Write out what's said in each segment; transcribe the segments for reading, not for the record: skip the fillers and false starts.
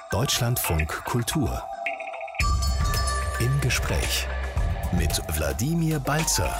Deutschlandfunk Kultur. Im Gespräch mit Wladimir Balzer.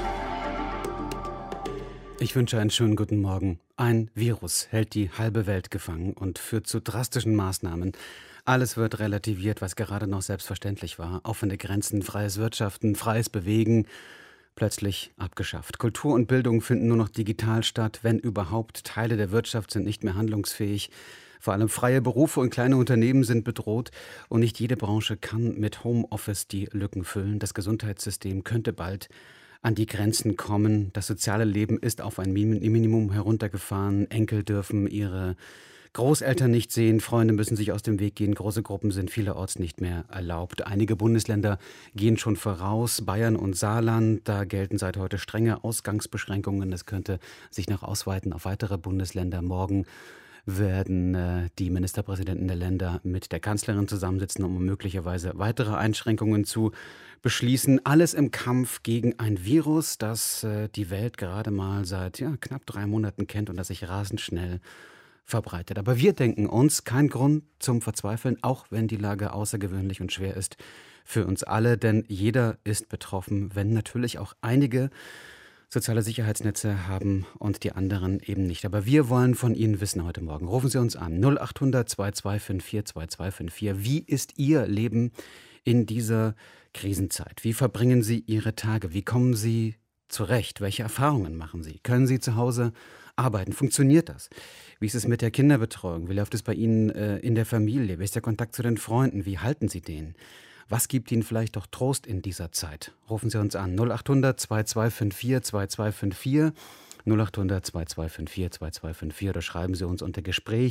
Ich wünsche einen schönen guten Morgen. Ein Virus hält die halbe Welt gefangen und führt zu drastischen Maßnahmen. Alles wird relativiert, was gerade noch selbstverständlich war. Offene Grenzen, freies Wirtschaften, freies Bewegen, plötzlich abgeschafft. Kultur und Bildung finden nur noch digital statt, wenn überhaupt. Teile der Wirtschaft sind nicht mehr handlungsfähig. Vor allem freie Berufe und kleine Unternehmen sind bedroht und nicht jede Branche kann mit Homeoffice die Lücken füllen. Das Gesundheitssystem könnte bald an die Grenzen kommen. Das soziale Leben ist auf ein Minimum heruntergefahren. Enkel dürfen ihre Großeltern nicht sehen, Freunde müssen sich aus dem Weg gehen, große Gruppen sind vielerorts nicht mehr erlaubt. Einige Bundesländer gehen schon voraus, Bayern und Saarland, da gelten seit heute strenge Ausgangsbeschränkungen. Das könnte sich noch ausweiten auf weitere Bundesländer. Morgen werden die Ministerpräsidenten der Länder mit der Kanzlerin zusammensitzen, um möglicherweise weitere Einschränkungen zu beschließen. Alles im Kampf gegen ein Virus, das die Welt gerade mal seit knapp 3 Monaten kennt und das sich rasend schnell verbreitet. Aber wir denken uns, kein Grund zum Verzweifeln, auch wenn die Lage außergewöhnlich und schwer ist für uns alle, denn jeder ist betroffen, wenn natürlich auch einige soziale Sicherheitsnetze haben und die anderen eben nicht. Aber wir wollen von Ihnen wissen heute Morgen. Rufen Sie uns an 0800 2254 2254. Wie ist Ihr Leben in dieser Krisenzeit? Wie verbringen Sie Ihre Tage? Wie kommen Sie zurecht? Welche Erfahrungen machen Sie? Können Sie zu Hause arbeiten? Funktioniert das? Wie ist es mit der Kinderbetreuung? Wie läuft es bei Ihnen in der Familie? Wie ist der Kontakt zu den Freunden? Wie halten Sie den? Was gibt Ihnen vielleicht doch Trost in dieser Zeit? Rufen Sie uns an 0800 2254 2254 0800 2254 2254 oder schreiben Sie uns unter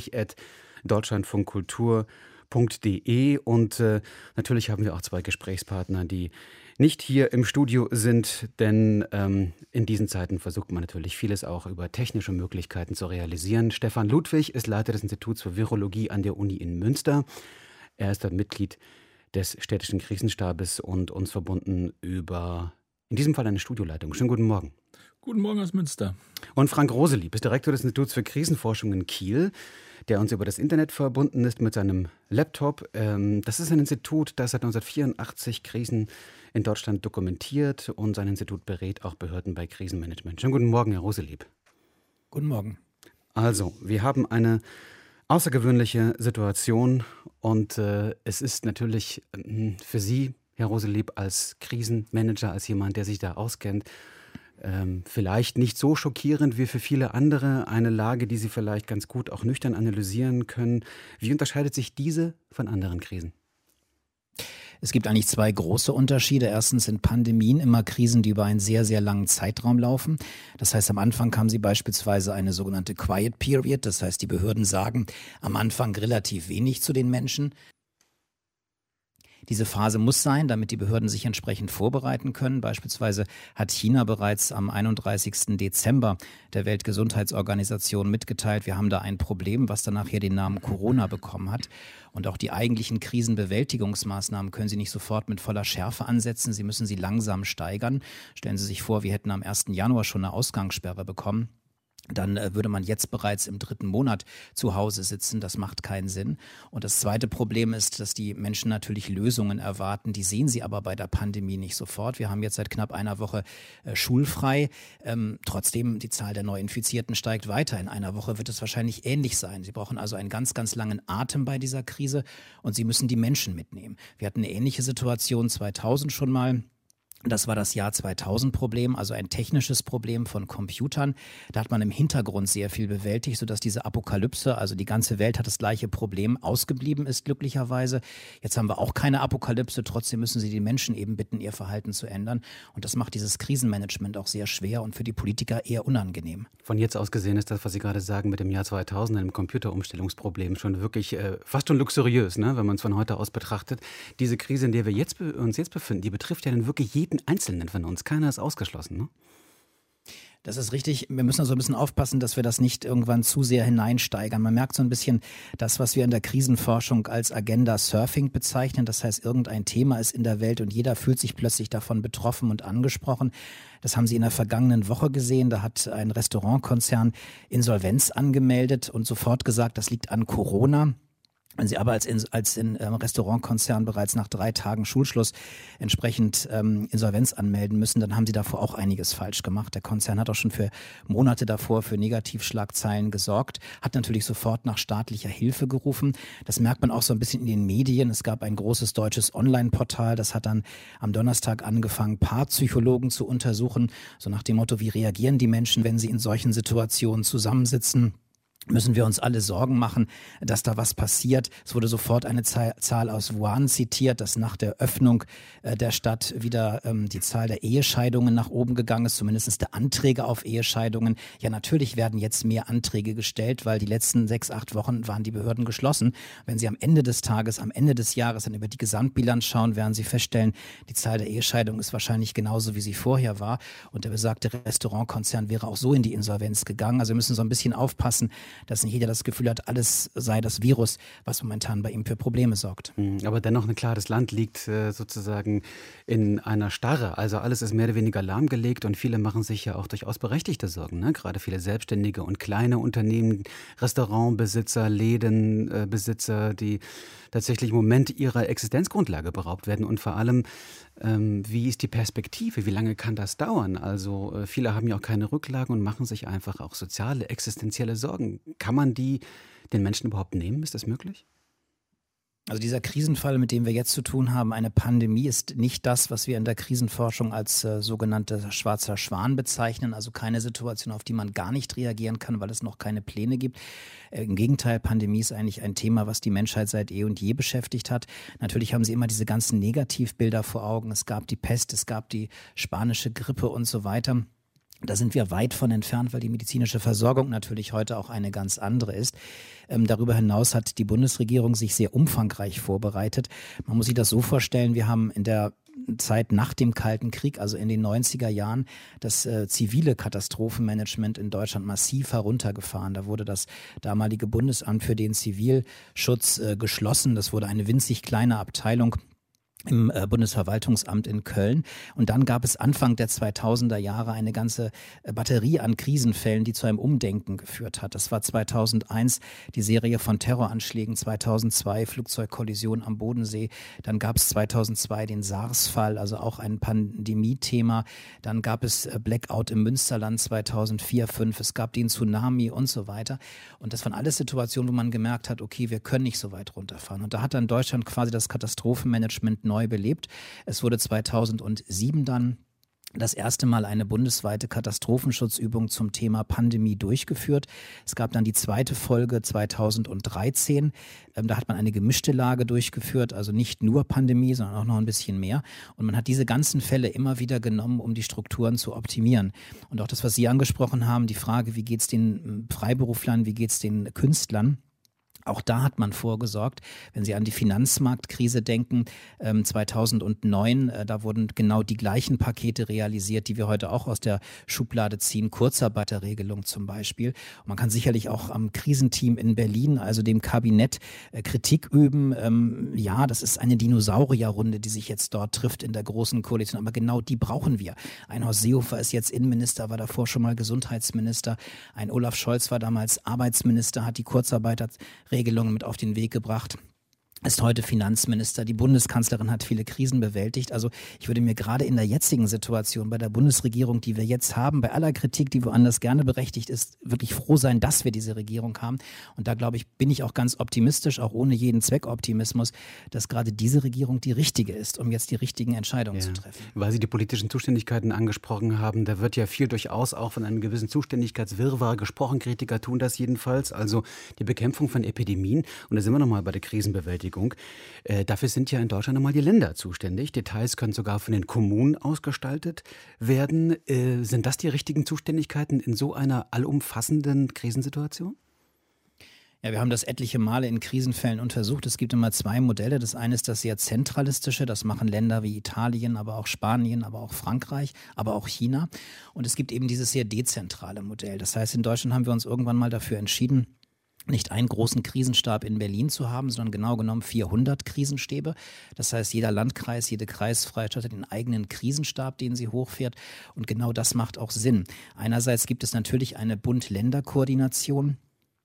gespräch@deutschlandfunkkultur.de und natürlich haben wir auch 2 Gesprächspartner, die nicht hier im Studio sind, denn in diesen Zeiten versucht man natürlich vieles auch über technische Möglichkeiten zu realisieren. Stefan Ludwig ist Leiter des Instituts für Virologie an der Uni in Münster. Er ist dort Mitglied des städtischen Krisenstabes und uns verbunden über, in diesem Fall eine Studioleitung. Schönen guten Morgen. Guten Morgen aus Münster. Und Frank Roselieb ist Direktor des Instituts für Krisenforschung in Kiel, der uns über das Internet verbunden ist mit seinem Laptop. Das ist ein Institut, das seit 1984 Krisen in Deutschland dokumentiert und sein Institut berät auch Behörden bei Krisenmanagement. Schönen guten Morgen, Herr Roselieb. Guten Morgen. Also, wir haben eine außergewöhnliche Situation und es ist natürlich für Sie, Herr Roselieb, als Krisenmanager, als jemand, der sich da auskennt, vielleicht nicht so schockierend wie für viele andere, eine Lage, die Sie vielleicht ganz gut auch nüchtern analysieren können. Wie unterscheidet sich diese von anderen Krisen? Es gibt eigentlich 2 große Unterschiede. Erstens sind Pandemien immer Krisen, die über einen sehr, sehr langen Zeitraum laufen. Das heißt, am Anfang haben sie beispielsweise eine sogenannte Quiet Period. Das heißt, die Behörden sagen am Anfang relativ wenig zu den Menschen. Diese Phase muss sein, damit die Behörden sich entsprechend vorbereiten können. Beispielsweise hat China bereits am 31. Dezember der Weltgesundheitsorganisation mitgeteilt, wir haben da ein Problem, was dann nachher den Namen Corona bekommen hat. Und auch die eigentlichen Krisenbewältigungsmaßnahmen können Sie nicht sofort mit voller Schärfe ansetzen. Sie müssen sie langsam steigern. Stellen Sie sich vor, wir hätten am 1. Januar schon eine Ausgangssperre bekommen. Dann würde man jetzt bereits im 3. Monat zu Hause sitzen. Das macht keinen Sinn. Und das zweite Problem ist, dass die Menschen natürlich Lösungen erwarten. Die sehen sie aber bei der Pandemie nicht sofort. Wir haben jetzt seit knapp einer Woche schulfrei. Trotzdem, die Zahl der Neuinfizierten steigt weiter. In einer Woche wird es wahrscheinlich ähnlich sein. Sie brauchen also einen ganz, ganz langen Atem bei dieser Krise und Sie müssen die Menschen mitnehmen. Wir hatten eine ähnliche Situation 2000 schon mal. Das war das Jahr 2000-Problem, also ein technisches Problem von Computern. Da hat man im Hintergrund sehr viel bewältigt, sodass diese Apokalypse, also die ganze Welt hat das gleiche Problem, ausgeblieben ist glücklicherweise. Jetzt haben wir auch keine Apokalypse, trotzdem müssen Sie die Menschen eben bitten, ihr Verhalten zu ändern. Und das macht dieses Krisenmanagement auch sehr schwer und für die Politiker eher unangenehm. Von jetzt aus gesehen ist das, was Sie gerade sagen, mit dem Jahr 2000, einem Computerumstellungsproblem, schon wirklich fast schon luxuriös, ne, wenn man es von heute aus betrachtet. Diese Krise, in der wir uns jetzt befinden, die betrifft ja dann wirklich jeden Einzelnen von uns. Keiner ist ausgeschlossen, ne? Das ist richtig. Wir müssen also ein bisschen aufpassen, dass wir das nicht irgendwann zu sehr hineinsteigern. Man merkt so ein bisschen das, was wir in der Krisenforschung als Agenda Surfing bezeichnen. Das heißt, irgendein Thema ist in der Welt und jeder fühlt sich plötzlich davon betroffen und angesprochen. Das haben Sie in der vergangenen Woche gesehen. Da hat ein Restaurantkonzern Insolvenz angemeldet und sofort gesagt, das liegt an Corona. Wenn Sie aber als in Restaurantkonzern bereits nach 3 Tagen Schulschluss entsprechend Insolvenz anmelden müssen, dann haben Sie davor auch einiges falsch gemacht. Der Konzern hat auch schon für Monate davor für Negativschlagzeilen gesorgt, hat natürlich sofort nach staatlicher Hilfe gerufen. Das merkt man auch so ein bisschen in den Medien. Es gab ein großes deutsches Online-Portal, das hat dann am Donnerstag angefangen, Paarpsychologen zu untersuchen, so nach dem Motto, wie reagieren die Menschen, wenn sie in solchen Situationen zusammensitzen? Müssen wir uns alle Sorgen machen, dass da was passiert. Es wurde sofort eine Zahl aus Wuhan zitiert, dass nach der Öffnung der Stadt wieder die Zahl der Ehescheidungen nach oben gegangen ist, zumindest der Anträge auf Ehescheidungen. Ja, natürlich werden jetzt mehr Anträge gestellt, weil die letzten 6, 8 Wochen waren die Behörden geschlossen. Wenn Sie am Ende des Tages, am Ende des Jahres dann über die Gesamtbilanz schauen, werden Sie feststellen, die Zahl der Ehescheidungen ist wahrscheinlich genauso, wie sie vorher war. Und der besagte Restaurantkonzern wäre auch so in die Insolvenz gegangen. Also wir müssen so ein bisschen aufpassen, dass nicht jeder das Gefühl hat, alles sei das Virus, was momentan bei ihm für Probleme sorgt. Aber dennoch, klar, das Land liegt sozusagen in einer Starre. Also alles ist mehr oder weniger lahmgelegt und viele machen sich ja auch durchaus berechtigte Sorgen. Ne? Gerade viele Selbstständige und kleine Unternehmen, Restaurantbesitzer, Lädenbesitzer, die tatsächlich im Moment ihrer Existenzgrundlage beraubt werden. Und vor allem, wie ist die Perspektive? Wie lange kann das dauern? Also viele haben ja auch keine Rücklagen und machen sich einfach auch soziale, existenzielle Sorgen. Kann man die den Menschen überhaupt nehmen? Ist das möglich? Also dieser Krisenfall, mit dem wir jetzt zu tun haben, eine Pandemie, ist nicht das, was wir in der Krisenforschung als sogenannter schwarzer Schwan bezeichnen. Also keine Situation, auf die man gar nicht reagieren kann, weil es noch keine Pläne gibt. Im Gegenteil, Pandemie ist eigentlich ein Thema, was die Menschheit seit eh und je beschäftigt hat. Natürlich haben Sie immer diese ganzen Negativbilder vor Augen. Es gab die Pest, es gab die spanische Grippe und so weiter. Da sind wir weit von entfernt, weil die medizinische Versorgung natürlich heute auch eine ganz andere ist. Darüber hinaus hat die Bundesregierung sich sehr umfangreich vorbereitet. Man muss sich das so vorstellen, wir haben in der Zeit nach dem Kalten Krieg, also in den 90er Jahren, das zivile Katastrophenmanagement in Deutschland massiv heruntergefahren. Da wurde das damalige Bundesamt für den Zivilschutz geschlossen. Das wurde eine winzig kleine Abteilung im Bundesverwaltungsamt in Köln. Und dann gab es Anfang der 2000er Jahre eine ganze Batterie an Krisenfällen, die zu einem Umdenken geführt hat. Das war 2001 die Serie von Terroranschlägen, 2002 Flugzeugkollision am Bodensee. Dann gab es 2002 den SARS-Fall, also auch ein Pandemie-Thema. Dann gab es Blackout im Münsterland 2004, 2005. Es gab den Tsunami und so weiter. Und das waren alles Situationen, wo man gemerkt hat, okay, wir können nicht so weit runterfahren. Und da hat dann Deutschland quasi das Katastrophenmanagement neu belebt. Es wurde 2007 dann das erste Mal eine bundesweite Katastrophenschutzübung zum Thema Pandemie durchgeführt. Es gab dann die zweite Folge 2013. Da hat man eine gemischte Lage durchgeführt, also nicht nur Pandemie, sondern auch noch ein bisschen mehr. Und man hat diese ganzen Fälle immer wieder genommen, um die Strukturen zu optimieren. Und auch das, was Sie angesprochen haben, die Frage, wie geht es den Freiberuflern, wie geht es den Künstlern? Auch da hat man vorgesorgt, wenn Sie an die Finanzmarktkrise denken, 2009, da wurden genau die gleichen Pakete realisiert, die wir heute auch aus der Schublade ziehen, Kurzarbeiterregelung zum Beispiel. Und man kann sicherlich auch am Krisenteam in Berlin, also dem Kabinett, Kritik üben. Ja, das ist eine Dinosaurierrunde, die sich jetzt dort trifft in der Großen Koalition, aber genau die brauchen wir. Ein Horst Seehofer ist jetzt Innenminister, war davor schon mal Gesundheitsminister. Ein Olaf Scholz war damals Arbeitsminister, hat die Kurzarbeiterregelungen mit auf den Weg gebracht, ist heute Finanzminister. Die Bundeskanzlerin hat viele Krisen bewältigt. Also ich würde mir gerade in der jetzigen Situation bei der Bundesregierung, die wir jetzt haben, bei aller Kritik, die woanders gerne berechtigt ist, wirklich froh sein, dass wir diese Regierung haben. Und da, glaube ich, bin ich auch ganz optimistisch, auch ohne jeden Zweckoptimismus, dass gerade diese Regierung die richtige ist, um jetzt die richtigen Entscheidungen zu treffen. Weil Sie die politischen Zuständigkeiten angesprochen haben, da wird ja viel durchaus auch von einem gewissen Zuständigkeitswirrwarr gesprochen. Kritiker tun das jedenfalls. Also die Bekämpfung von Epidemien. Und da sind wir nochmal bei der Krisenbewältigung. Dafür sind ja in Deutschland nochmal die Länder zuständig. Details können sogar von den Kommunen ausgestaltet werden. Sind das die richtigen Zuständigkeiten in so einer allumfassenden Krisensituation? Ja, wir haben das etliche Male in Krisenfällen untersucht. Es gibt immer 2 Modelle. Das eine ist das sehr zentralistische. Das machen Länder wie Italien, aber auch Spanien, aber auch Frankreich, aber auch China. Und es gibt eben dieses sehr dezentrale Modell. Das heißt, in Deutschland haben wir uns irgendwann mal dafür entschieden, nicht einen großen Krisenstab in Berlin zu haben, sondern genau genommen 400 Krisenstäbe. Das heißt, jeder Landkreis, jede Kreisfreistadt hat den eigenen Krisenstab, den sie hochfährt. Und genau das macht auch Sinn. Einerseits gibt es natürlich eine Bund-Länder-Koordination.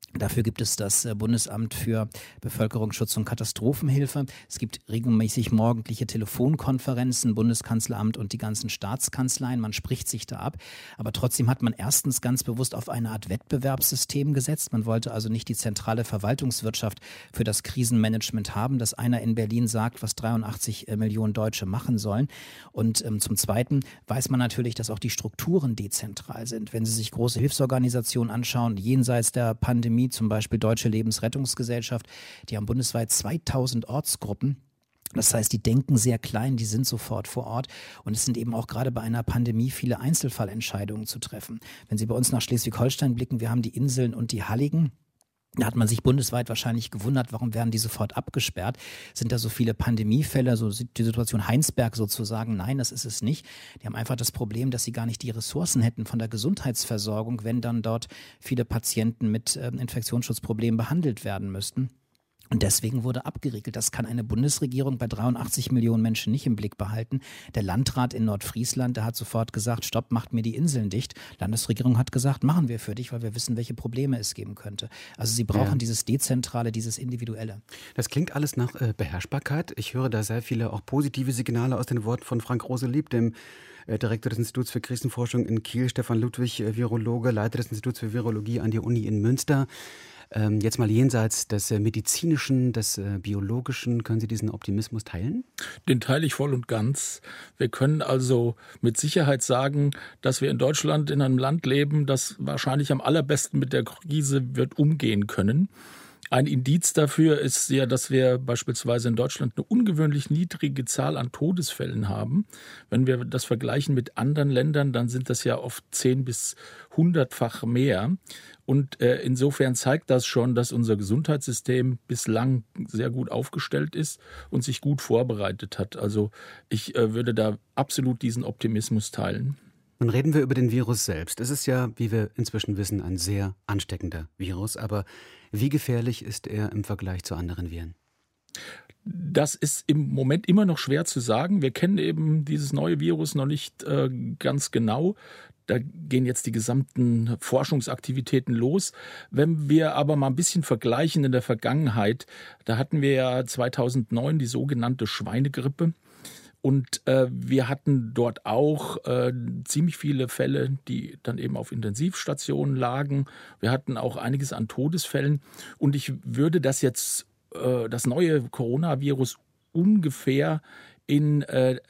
Dafür gibt es das Bundesamt für Bevölkerungsschutz und Katastrophenhilfe. Es gibt regelmäßig morgendliche Telefonkonferenzen, Bundeskanzleramt und die ganzen Staatskanzleien. Man spricht sich da ab. Aber trotzdem hat man erstens ganz bewusst auf eine Art Wettbewerbssystem gesetzt. Man wollte also nicht die zentrale Verwaltungswirtschaft für das Krisenmanagement haben, dass einer in Berlin sagt, was 83 Millionen Deutsche machen sollen. Und zum Zweiten weiß man natürlich, dass auch die Strukturen dezentral sind. Wenn Sie sich große Hilfsorganisationen anschauen, jenseits der Pandemie, zum Beispiel Deutsche Lebensrettungsgesellschaft, die haben bundesweit 2000 Ortsgruppen. Das heißt, die denken sehr klein, die sind sofort vor Ort und es sind eben auch gerade bei einer Pandemie viele Einzelfallentscheidungen zu treffen. Wenn Sie bei uns nach Schleswig-Holstein blicken, wir haben die Inseln und die Halligen. Da hat man sich bundesweit wahrscheinlich gewundert, warum werden die sofort abgesperrt? Sind da so viele Pandemiefälle, so die Situation Heinsberg sozusagen? Nein, das ist es nicht. Die haben einfach das Problem, dass sie gar nicht die Ressourcen hätten von der Gesundheitsversorgung, wenn dann dort viele Patienten mit Infektionsschutzproblemen behandelt werden müssten. Und deswegen wurde abgeriegelt. Das kann eine Bundesregierung bei 83 Millionen Menschen nicht im Blick behalten. Der Landrat in Nordfriesland, der hat sofort gesagt, stopp, macht mir die Inseln dicht. Landesregierung hat gesagt, machen wir für dich, weil wir wissen, welche Probleme es geben könnte. Also sie brauchen dieses Dezentrale, dieses Individuelle. Das klingt alles nach Beherrschbarkeit. Ich höre da sehr viele auch positive Signale aus den Worten von Frank Roselieb, dem Direktor des Instituts für Krisenforschung in Kiel, Stefan Ludwig, Virologe, Leiter des Instituts für Virologie an der Uni in Münster. Jetzt mal jenseits des medizinischen, des biologischen, können Sie diesen Optimismus teilen? Den teile ich voll und ganz. Wir können also mit Sicherheit sagen, dass wir in Deutschland in einem Land leben, das wahrscheinlich am allerbesten mit der Krise wird umgehen können. Ein Indiz dafür ist ja, dass wir beispielsweise in Deutschland eine ungewöhnlich niedrige Zahl an Todesfällen haben. Wenn wir das vergleichen mit anderen Ländern, dann sind das ja oft 10- bis 100-fach mehr. Und insofern zeigt das schon, dass unser Gesundheitssystem bislang sehr gut aufgestellt ist und sich gut vorbereitet hat. Also ich würde da absolut diesen Optimismus teilen. Nun reden wir über den Virus selbst. Es ist ja, wie wir inzwischen wissen, ein sehr ansteckender Virus. Aber wie gefährlich ist er im Vergleich zu anderen Viren? Das ist im Moment immer noch schwer zu sagen. Wir kennen eben dieses neue Virus noch nicht ganz genau. Da gehen jetzt die gesamten Forschungsaktivitäten los. Wenn wir aber mal ein bisschen vergleichen in der Vergangenheit, da hatten wir ja 2009 die sogenannte Schweinegrippe. Und wir hatten dort auch ziemlich viele Fälle, die dann eben auf Intensivstationen lagen. Wir hatten auch einiges an Todesfällen. Und ich würde das jetzt, das neue Coronavirus, ungefähr in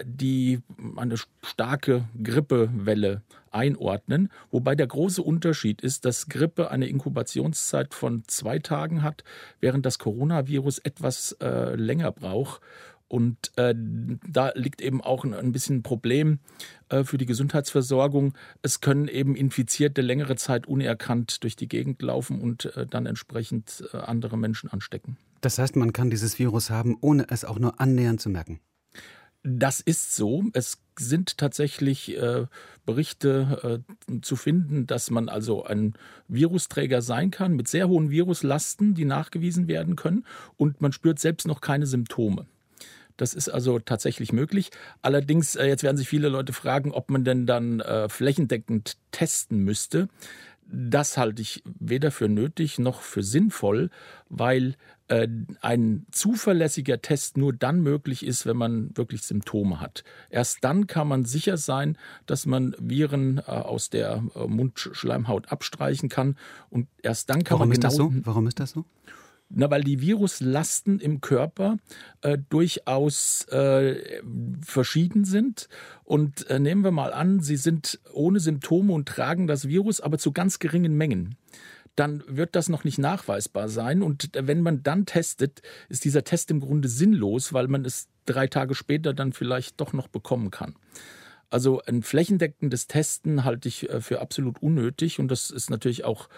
eine starke Grippewelle einordnen. Wobei der große Unterschied ist, dass Grippe eine Inkubationszeit von 2 Tagen hat, während das Coronavirus etwas länger braucht. Und da liegt eben auch ein bisschen ein Problem für die Gesundheitsversorgung. Es können eben Infizierte längere Zeit unerkannt durch die Gegend laufen und dann entsprechend andere Menschen anstecken. Das heißt, man kann dieses Virus haben, ohne es auch nur annähernd zu merken? Das ist so. Es sind tatsächlich Berichte zu finden, dass man also ein Virusträger sein kann mit sehr hohen Viruslasten, die nachgewiesen werden können. Und man spürt selbst noch keine Symptome. Das ist also tatsächlich möglich. Allerdings, jetzt werden sich viele Leute fragen, ob man denn dann flächendeckend testen müsste. Das halte ich weder für nötig noch für sinnvoll, weil ein zuverlässiger Test nur dann möglich ist, wenn man wirklich Symptome hat. Erst dann kann man sicher sein, dass man Viren aus der Mundschleimhaut abstreichen kann. Und erst dann kann man genau... Warum ist das so? Na, weil die Viruslasten im Körper durchaus verschieden sind. Und nehmen wir mal an, Sie sind ohne Symptome und tragen das Virus, aber zu ganz geringen Mengen. Dann wird das noch nicht nachweisbar sein. Und wenn man dann testet, ist dieser Test im Grunde sinnlos, weil man es 3 Tage später dann vielleicht doch noch bekommen kann. Also ein flächendeckendes Testen halte ich für absolut unnötig. Und das ist natürlich auch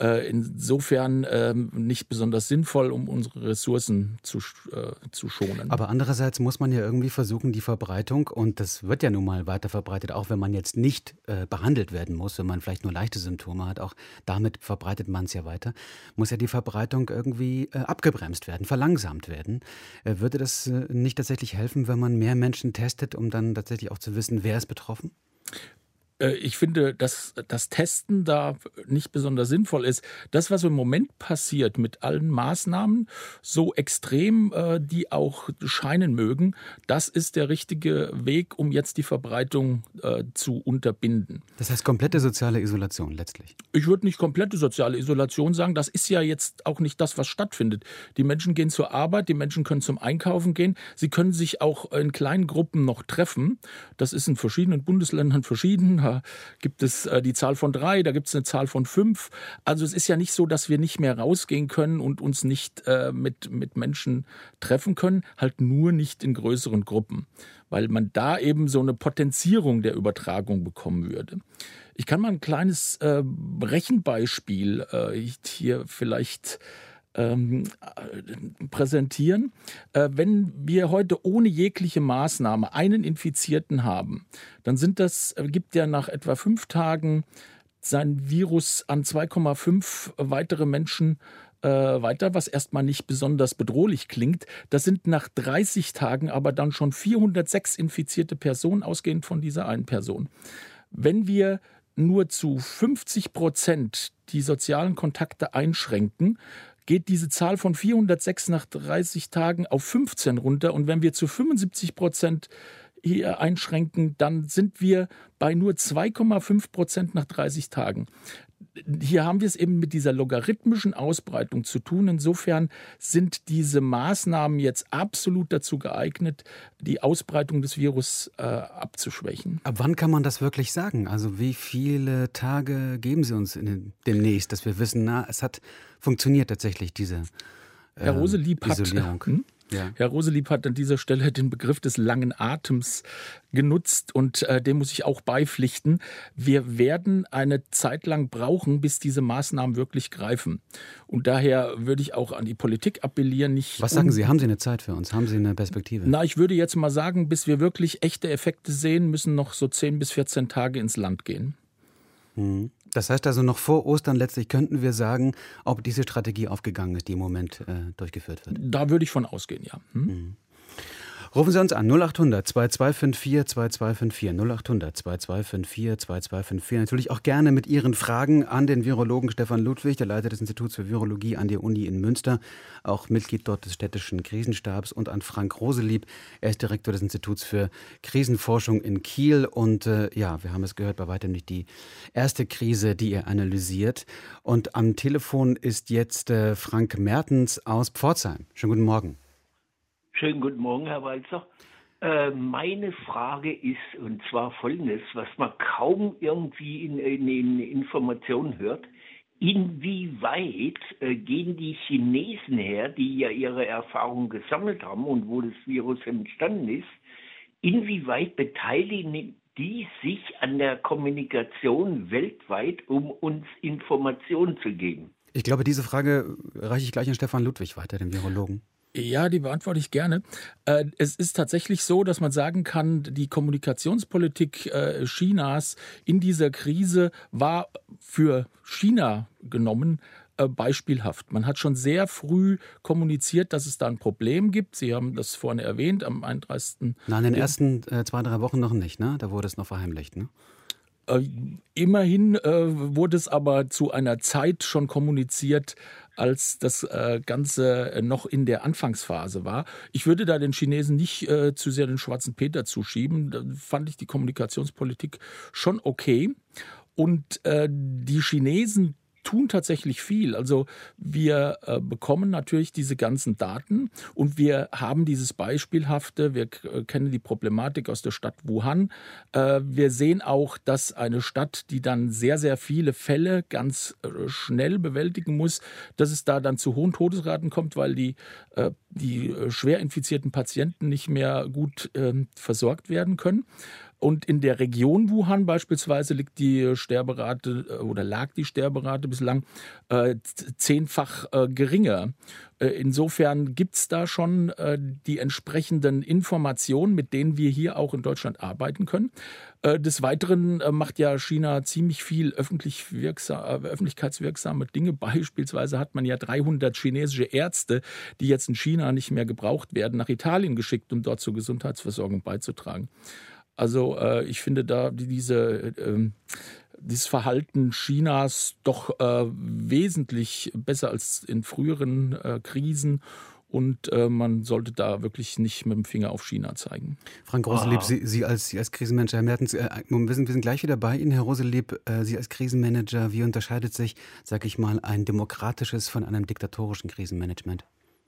insofern nicht besonders sinnvoll, um unsere Ressourcen zu schonen. Aber andererseits muss man ja irgendwie versuchen, die Verbreitung, und das wird ja nun mal weiter verbreitet, auch wenn man jetzt nicht behandelt werden muss, wenn man vielleicht nur leichte Symptome hat, auch damit verbreitet man es ja weiter, muss ja die Verbreitung irgendwie abgebremst werden, verlangsamt werden. Würde das nicht tatsächlich helfen, wenn man mehr Menschen testet, um dann tatsächlich auch zu wissen, wer ist betroffen? Ich finde, dass das Testen da nicht besonders sinnvoll ist. Das, was im Moment passiert mit allen Maßnahmen, so extrem die auch scheinen mögen, das ist der richtige Weg, um jetzt die Verbreitung zu unterbinden. Das heißt komplette soziale Isolation letztlich? Ich würde nicht komplette soziale Isolation sagen. Das ist ja jetzt auch nicht das, was stattfindet. Die Menschen gehen zur Arbeit, die Menschen können zum Einkaufen gehen. Sie können sich auch in kleinen Gruppen noch treffen. Das ist in verschiedenen Bundesländern verschieden. Da gibt es die Zahl von 3, da gibt es eine Zahl von 5. Also es ist ja nicht so, dass wir nicht mehr rausgehen können und uns nicht mit Menschen treffen können, halt nur nicht in größeren Gruppen, weil man da eben so eine Potenzierung der Übertragung bekommen würde. Ich kann mal ein kleines Rechenbeispiel hier vielleicht präsentieren. Wenn wir heute ohne jegliche Maßnahme einen Infizierten haben, dann gibt er nach etwa 5 Tagen sein Virus an 2,5 weitere Menschen weiter, was erstmal nicht besonders bedrohlich klingt. Das sind nach 30 Tagen aber dann schon 406 infizierte Personen, ausgehend von dieser einen Person. Wenn wir nur zu 50% die sozialen Kontakte einschränken, geht diese Zahl von 406 nach 30 Tagen auf 15 runter. Und wenn wir zu 75% hier einschränken, dann sind wir bei nur 2,5% nach 30 Tagen. Hier haben wir es eben mit dieser logarithmischen Ausbreitung zu tun. Insofern sind diese Maßnahmen jetzt absolut dazu geeignet, die Ausbreitung des Virus abzuschwächen. Ab wann kann man das wirklich sagen? Also wie viele Tage geben Sie uns demnächst, dass wir wissen, es hat funktioniert tatsächlich, diese Herr Roselieb Isolierung? Ja. Herr Roselieb hat an dieser Stelle den Begriff des langen Atems genutzt und dem muss ich auch beipflichten. Wir werden eine Zeit lang brauchen, bis diese Maßnahmen wirklich greifen. Und daher würde ich auch an die Politik appellieren. Was sagen Sie? Haben Sie eine Zeit für uns? Haben Sie eine Perspektive? Ich würde jetzt mal sagen, bis wir wirklich echte Effekte sehen, müssen noch so 10 bis 14 Tage ins Land gehen. Das heißt also, noch vor Ostern letztlich könnten wir sagen, ob diese Strategie aufgegangen ist, die im Moment durchgeführt wird. Da würde ich von ausgehen, ja. Rufen Sie uns an, 0800 2254 2254, 0800 2254 2254. Natürlich auch gerne mit Ihren Fragen an den Virologen Stefan Ludwig, der Leiter des Instituts für Virologie an der Uni in Münster, auch Mitglied dort des städtischen Krisenstabs, und an Frank Roselieb, er ist Direktor des Instituts für Krisenforschung in Kiel. Und wir haben es gehört, bei weitem nicht die erste Krise, die er analysiert. Und am Telefon ist jetzt Frank Mertens aus Pforzheim. Schönen guten Morgen. Schönen guten Morgen, Herr Walzer. Meine Frage ist, und zwar folgendes, was man kaum irgendwie in Informationen hört: Inwieweit gehen die Chinesen her, die ja ihre Erfahrungen gesammelt haben und wo das Virus entstanden ist, inwieweit beteiligen die sich an der Kommunikation weltweit, um uns Informationen zu geben? Ich glaube, diese Frage reiche ich gleich an Stefan Ludwig weiter, den Virologen. Ja, die beantworte ich gerne. Es ist tatsächlich so, dass man sagen kann, die Kommunikationspolitik Chinas in dieser Krise war für China genommen beispielhaft. Man hat schon sehr früh kommuniziert, dass es da ein Problem gibt. Sie haben das vorhin erwähnt, am 31. Nein, in den ersten 2-3 Wochen noch nicht, ne? Da wurde es noch verheimlicht, ne? Immerhin wurde es aber zu einer Zeit schon kommuniziert, als das Ganze noch in der Anfangsphase war. Ich würde da den Chinesen nicht zu sehr den schwarzen Peter zuschieben. Da fand ich die Kommunikationspolitik schon okay. Und die Chinesen tun tatsächlich viel. Also wir bekommen natürlich diese ganzen Daten und wir haben dieses Beispielhafte, wir kennen die Problematik aus der Stadt Wuhan. Wir sehen auch, dass eine Stadt, die dann sehr, sehr viele Fälle ganz schnell bewältigen muss, dass es da dann zu hohen Todesraten kommt, weil die schwer infizierten Patienten nicht mehr gut versorgt werden können. Und in der Region Wuhan beispielsweise lag die Sterberate bislang 10-fach geringer. Insofern gibt es da schon die entsprechenden Informationen, mit denen wir hier auch in Deutschland arbeiten können. Des Weiteren macht ja China ziemlich viel öffentlichkeitswirksame Dinge. Beispielsweise hat man ja 300 chinesische Ärzte, die jetzt in China nicht mehr gebraucht werden, nach Italien geschickt, um dort zur Gesundheitsversorgung beizutragen. Also ich finde da dieses Verhalten Chinas doch wesentlich besser als in früheren Krisen. Und man sollte da wirklich nicht mit dem Finger auf China zeigen. Frank Roselieb, Sie als Krisenmanager, Herr Mertens, wir sind gleich wieder bei Ihnen, Herr Roselieb. Sie als Krisenmanager, wie unterscheidet sich, sag ich mal, ein demokratisches von einem diktatorischen Krisenmanagement?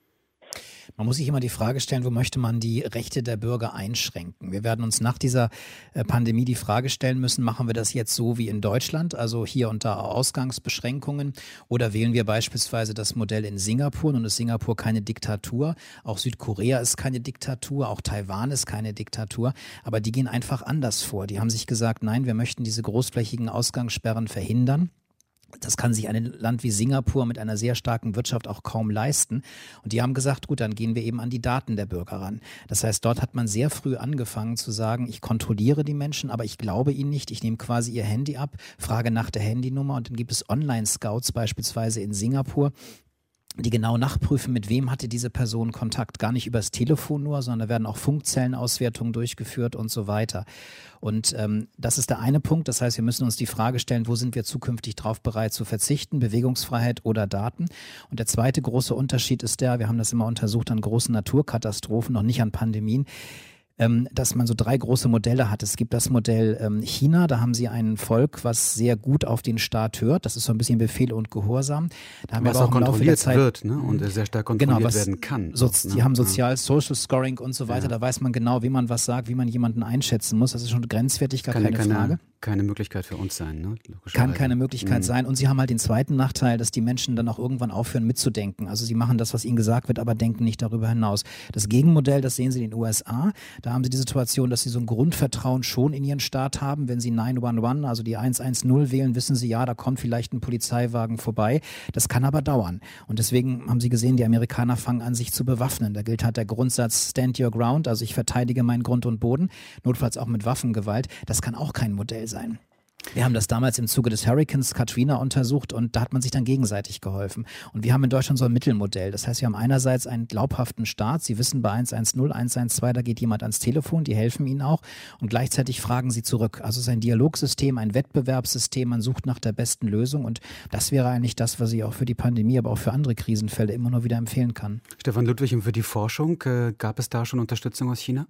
Man muss sich immer die Frage stellen, wo möchte man die Rechte der Bürger einschränken? Wir werden uns nach dieser Pandemie die Frage stellen müssen, machen wir das jetzt so wie in Deutschland, also hier und da Ausgangsbeschränkungen, oder wählen wir beispielsweise das Modell in Singapur? Nun ist Singapur keine Diktatur, auch Südkorea ist keine Diktatur, auch Taiwan ist keine Diktatur, aber die gehen einfach anders vor. Die haben sich gesagt, nein, wir möchten diese großflächigen Ausgangssperren verhindern. Das kann sich ein Land wie Singapur mit einer sehr starken Wirtschaft auch kaum leisten. Und die haben gesagt, gut, dann gehen wir eben an die Daten der Bürger ran. Das heißt, dort hat man sehr früh angefangen zu sagen, ich kontrolliere die Menschen, aber ich glaube ihnen nicht. Ich nehme quasi ihr Handy ab, frage nach der Handynummer und dann gibt es Online-Scouts beispielsweise in Singapur, die genau nachprüfen, mit wem hatte diese Person Kontakt. Gar nicht übers Telefon nur, sondern da werden auch Funkzellenauswertungen durchgeführt und so weiter. Und das ist der eine Punkt. Das heißt, wir müssen uns die Frage stellen, wo sind wir zukünftig drauf bereit zu verzichten? Bewegungsfreiheit oder Daten? Und der zweite große Unterschied ist wir haben das immer untersucht an großen Naturkatastrophen, noch nicht an Pandemien, dass man so 3 große Modelle hat. Es gibt das Modell China, da haben sie ein Volk, was sehr gut auf den Staat hört. Das ist so ein bisschen Befehl und Gehorsam. Da haben was wir aber auch im Laufe der kontrolliert Zeit, wird, ne? Und sehr stark kontrolliert werden kann. Die haben Social Scoring und so weiter. Ja. Da weiß man genau, wie man was sagt, wie man jemanden einschätzen muss. Das ist schon grenzwertig, gar keine Frage. Keine Möglichkeit für uns sein, ne? Kann keine Möglichkeit sein. Und sie haben halt den zweiten Nachteil, dass die Menschen dann auch irgendwann aufhören mitzudenken. Also sie machen das, was ihnen gesagt wird, aber denken nicht darüber hinaus. Das Gegenmodell, das sehen Sie in den USA. Da haben sie die Situation, dass sie so ein Grundvertrauen schon in ihren Staat haben. Wenn sie 911, also die 110 wählen, wissen sie, ja, da kommt vielleicht ein Polizeiwagen vorbei. Das kann aber dauern. Und deswegen haben sie gesehen, die Amerikaner fangen an, sich zu bewaffnen. Da gilt halt der Grundsatz Stand Your Ground, also ich verteidige meinen Grund und Boden, notfalls auch mit Waffengewalt. Das kann auch kein Modell sein. Wir haben das damals im Zuge des Hurrikans Katrina untersucht und da hat man sich dann gegenseitig geholfen. Und wir haben in Deutschland so ein Mittelmodell. Das heißt, wir haben einerseits einen glaubhaften Staat. Sie wissen bei 110, 112, da geht jemand ans Telefon, die helfen Ihnen auch und gleichzeitig fragen Sie zurück. Also es ist ein Dialogsystem, ein Wettbewerbssystem, man sucht nach der besten Lösung und das wäre eigentlich das, was ich auch für die Pandemie, aber auch für andere Krisenfälle immer nur wieder empfehlen kann. Stefan Ludwig, und für die Forschung, gab es da schon Unterstützung aus China?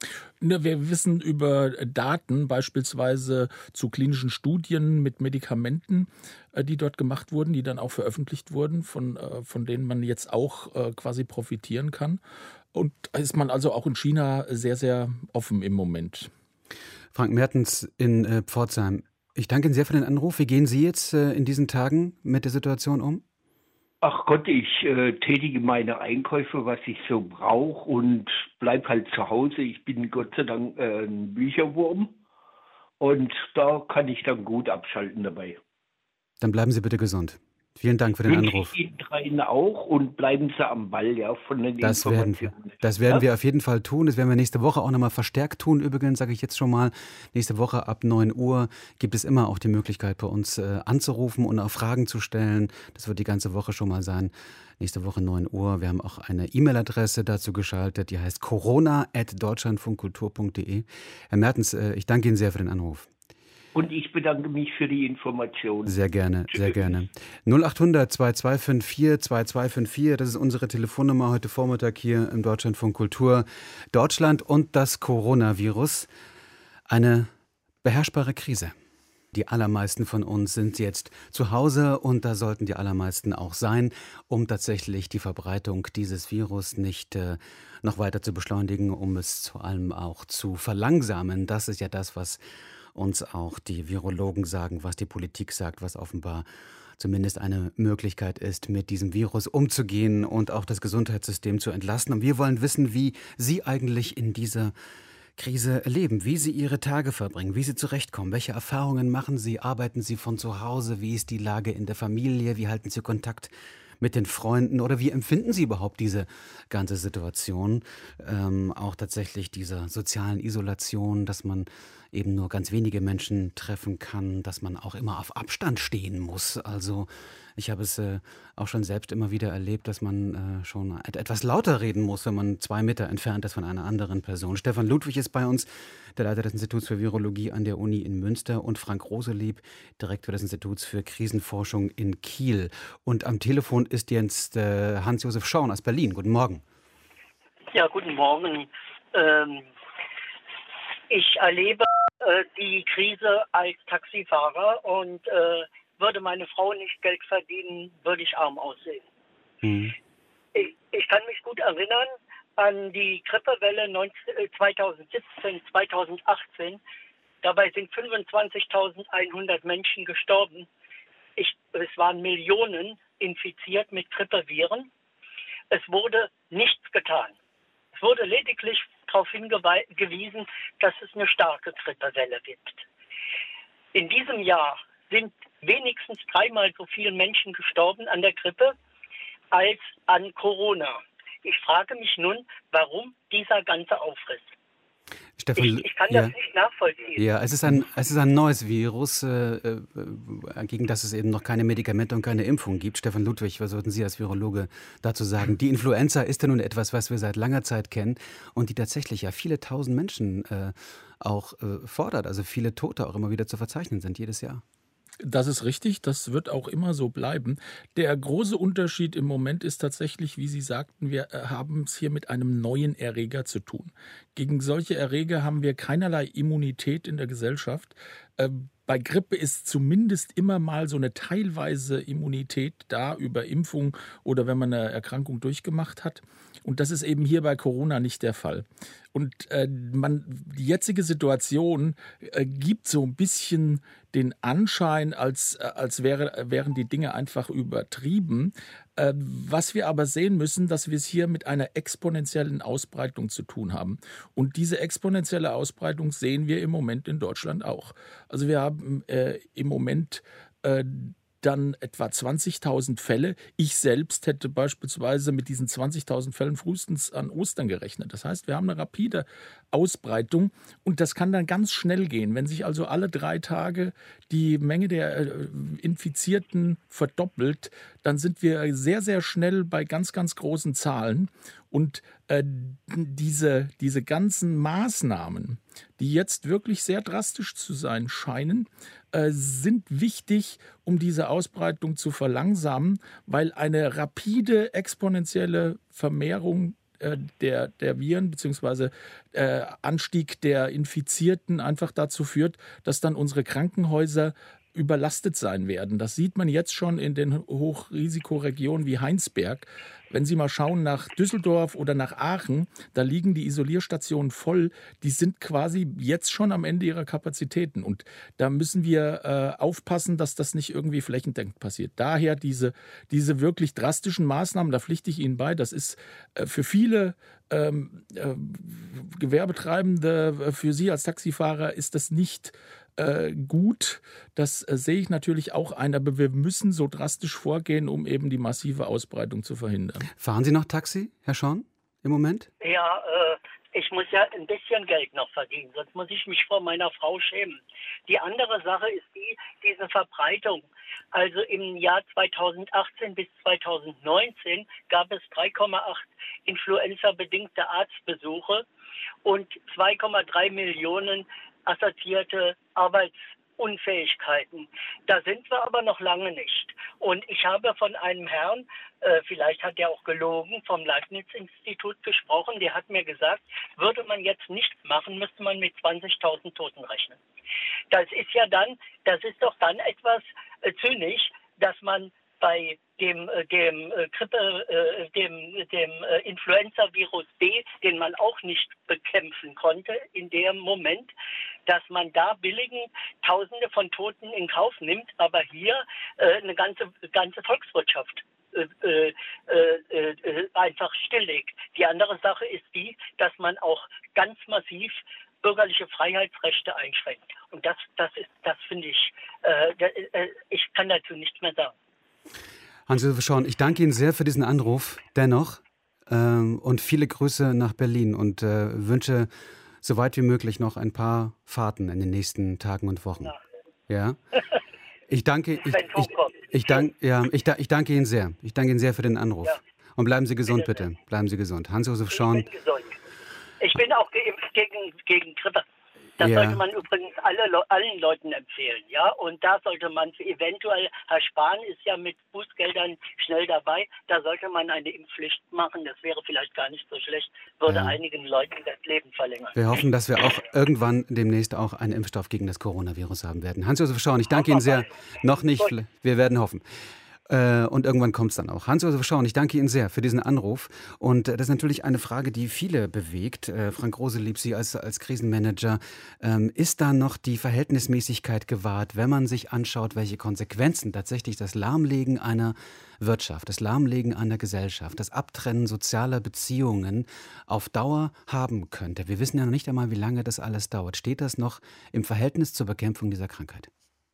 Wir wissen über Daten beispielsweise zu klinischen Studien mit Medikamenten, die dort gemacht wurden, die dann auch veröffentlicht wurden, von denen man jetzt auch quasi profitieren kann. Und ist man also auch in China sehr, sehr offen im Moment. Frank Mertens in Pforzheim, ich danke Ihnen sehr für den Anruf. Wie gehen Sie jetzt in diesen Tagen mit der Situation um? Ach Gott, ich tätige meine Einkäufe, was ich so brauche und bleib halt zu Hause. Ich bin Gott sei Dank ein Bücherwurm und da kann ich dann gut abschalten dabei. Dann bleiben Sie bitte gesund. Vielen Dank für den Anruf. Ich Ihnen dreien auch und bleiben Sie am Ball, ja, von den Informationen. Das werden wir auf jeden Fall tun. Das werden wir nächste Woche auch nochmal verstärkt tun. Übrigens sage ich jetzt schon mal, nächste Woche ab 9 Uhr gibt es immer auch die Möglichkeit bei uns anzurufen und auch Fragen zu stellen. Das wird die ganze Woche schon mal sein. Nächste Woche 9 Uhr. Wir haben auch eine E-Mail-Adresse dazu geschaltet, die heißt corona@deutschlandfunkkultur.de. Herr Mertens, ich danke Ihnen sehr für den Anruf. Und ich bedanke mich für die Information. Sehr gerne, sehr gerne. 0800 2254 2254, das ist unsere Telefonnummer heute Vormittag hier im Deutschlandfunk Kultur. Deutschland und das Coronavirus, eine beherrschbare Krise. Die allermeisten von uns sind jetzt zu Hause und da sollten die allermeisten auch sein, um tatsächlich die Verbreitung dieses Virus nicht noch weiter zu beschleunigen, um es vor allem auch zu verlangsamen. Das ist ja das, was uns auch die Virologen sagen, was die Politik sagt, was offenbar zumindest eine Möglichkeit ist, mit diesem Virus umzugehen und auch das Gesundheitssystem zu entlasten. Und wir wollen wissen, wie Sie eigentlich in dieser Krise erleben, wie Sie Ihre Tage verbringen, wie Sie zurechtkommen, welche Erfahrungen machen Sie, arbeiten Sie von zu Hause, wie ist die Lage in der Familie, wie halten Sie Kontakt mit den Freunden oder wie empfinden Sie überhaupt diese ganze Situation, auch tatsächlich dieser sozialen Isolation, dass man eben nur ganz wenige Menschen treffen kann, dass man auch immer auf Abstand stehen muss. Also Ich habe es auch schon selbst immer wieder erlebt, dass man schon etwas lauter reden muss, wenn man 2 Meter entfernt ist von einer anderen Person. Stefan Ludwig ist bei uns, der Leiter des Instituts für Virologie an der Uni in Münster, und Frank Roselieb, Direktor des Instituts für Krisenforschung in Kiel. Und am Telefon ist jetzt Hans-Josef Schorn aus Berlin. Guten Morgen. Ja, guten Morgen. Ich erlebe die Krise als Taxifahrer und würde meine Frau nicht Geld verdienen, würde ich arm aussehen. Mhm. Ich kann mich gut erinnern an die Grippewelle 2017, 2018. Dabei sind 25.100 Menschen gestorben. Es waren Millionen infiziert mit Grippeviren. Es wurde nichts getan. Es wurde lediglich darauf hingewiesen, dass es eine starke Grippewelle gibt. In diesem Jahr sind wenigstens 3-mal so viele Menschen gestorben an der Grippe als an Corona. Ich frage mich nun, warum dieser ganze Aufriss? Stefan, ich kann das nicht nachvollziehen. Ja, es ist ein neues Virus, gegen das es eben noch keine Medikamente und keine Impfung gibt. Stefan Ludwig, was würden Sie als Virologe dazu sagen? Die Influenza ist ja nun etwas, was wir seit langer Zeit kennen und die tatsächlich ja viele tausend Menschen auch fordert, also viele Tote auch immer wieder zu verzeichnen sind jedes Jahr. Das ist richtig, das wird auch immer so bleiben. Der große Unterschied im Moment ist tatsächlich, wie Sie sagten, wir haben es hier mit einem neuen Erreger zu tun. Gegen solche Erreger haben wir keinerlei Immunität in der Gesellschaft. Bei Grippe ist zumindest immer mal so eine teilweise Immunität da über Impfung oder wenn man eine Erkrankung durchgemacht hat. Und das ist eben hier bei Corona nicht der Fall. Und die jetzige Situation gibt so ein bisschen den Anschein, als wären die Dinge einfach übertrieben. Was wir aber sehen müssen, dass wir es hier mit einer exponentiellen Ausbreitung zu tun haben. Und diese exponentielle Ausbreitung sehen wir im Moment in Deutschland auch. Also wir haben im Moment dann etwa 20.000 Fälle. Ich selbst hätte beispielsweise mit diesen 20.000 Fällen frühestens an Ostern gerechnet. Das heißt, wir haben eine rapide Ausbreitung und das kann dann ganz schnell gehen. Wenn sich also alle 3 Tage die Menge der Infizierten verdoppelt, dann sind wir sehr, sehr schnell bei ganz, ganz großen Zahlen. Und diese ganzen Maßnahmen, die jetzt wirklich sehr drastisch zu sein scheinen, sind wichtig, um diese Ausbreitung zu verlangsamen, weil eine rapide exponentielle Vermehrung der Viren bzw. Anstieg der Infizierten einfach dazu führt, dass dann unsere Krankenhäuser überlastet sein werden. Das sieht man jetzt schon in den Hochrisikoregionen wie Heinsberg. Wenn Sie mal schauen nach Düsseldorf oder nach Aachen, da liegen die Isolierstationen voll. Die sind quasi jetzt schon am Ende ihrer Kapazitäten. Und da müssen wir aufpassen, dass das nicht irgendwie flächendeckend passiert. Daher diese wirklich drastischen Maßnahmen, da pflichte ich Ihnen bei, das ist für viele Gewerbetreibende, für Sie als Taxifahrer ist das nicht gut. Das sehe ich natürlich auch ein, aber wir müssen so drastisch vorgehen, um eben die massive Ausbreitung zu verhindern. Fahren Sie noch Taxi, Herr Schorn, im Moment? Ja, ich muss ja ein bisschen Geld noch verdienen, sonst muss ich mich vor meiner Frau schämen. Die andere Sache ist diese Verbreitung. Also im Jahr 2018 bis 2019 gab es 3,8 influenza-bedingte Arztbesuche und 2,3 Millionen assoziierte Arbeitsunfähigkeiten. Da sind wir aber noch lange nicht. Und ich habe von einem Herrn, vielleicht hat er auch gelogen, vom Leibniz-Institut gesprochen, der hat mir gesagt, würde man jetzt nichts machen, müsste man mit 20.000 Toten rechnen. Das ist doch dann etwas zynisch, dass man bei dem Influenza-Virus B, den man auch nicht bekämpfen konnte in dem Moment, dass man da billigen Tausende von Toten in Kauf nimmt, aber hier eine ganze Volkswirtschaft einfach stilllegt. Die andere Sache ist die, dass man auch ganz massiv bürgerliche Freiheitsrechte einschränkt. Und das finde ich, ich kann dazu nichts mehr sagen. Hans-Josef Schorn, ich danke Ihnen sehr für diesen Anruf dennoch und viele Grüße nach Berlin und wünsche so weit wie möglich noch ein paar Fahrten in den nächsten Tagen und Wochen. Ja? Ich danke Ihnen sehr. Ich danke Ihnen sehr für den Anruf. Ja. Und bleiben Sie gesund, bitte. Bleiben Sie gesund. Hans-Josef Schorn. Ich bin gesund. Ich bin auch geimpft gegen Grippe. Das sollte man übrigens allen Leuten empfehlen, ja. Und da sollte man eventuell, Herr Spahn ist ja mit Bußgeldern schnell dabei, da sollte man eine Impfpflicht machen. Das wäre vielleicht gar nicht so schlecht, würde einigen Leuten das Leben verlängern. Wir hoffen, dass wir auch irgendwann demnächst auch einen Impfstoff gegen das Coronavirus haben werden. Hans-Josef Schorn, ich danke Ihnen sehr. Noch nicht, wir werden hoffen. Und irgendwann kommt es dann auch. Hans-Josef Schorn, ich danke Ihnen sehr für diesen Anruf. Und das ist natürlich eine Frage, die viele bewegt. Frank Roselieb, Sie als Krisenmanager, ist da noch die Verhältnismäßigkeit gewahrt, wenn man sich anschaut, welche Konsequenzen tatsächlich das Lahmlegen einer Wirtschaft, das Lahmlegen einer Gesellschaft, das Abtrennen sozialer Beziehungen auf Dauer haben könnte? Wir wissen ja noch nicht einmal, wie lange das alles dauert. Steht das noch im Verhältnis zur Bekämpfung dieser Krankheit?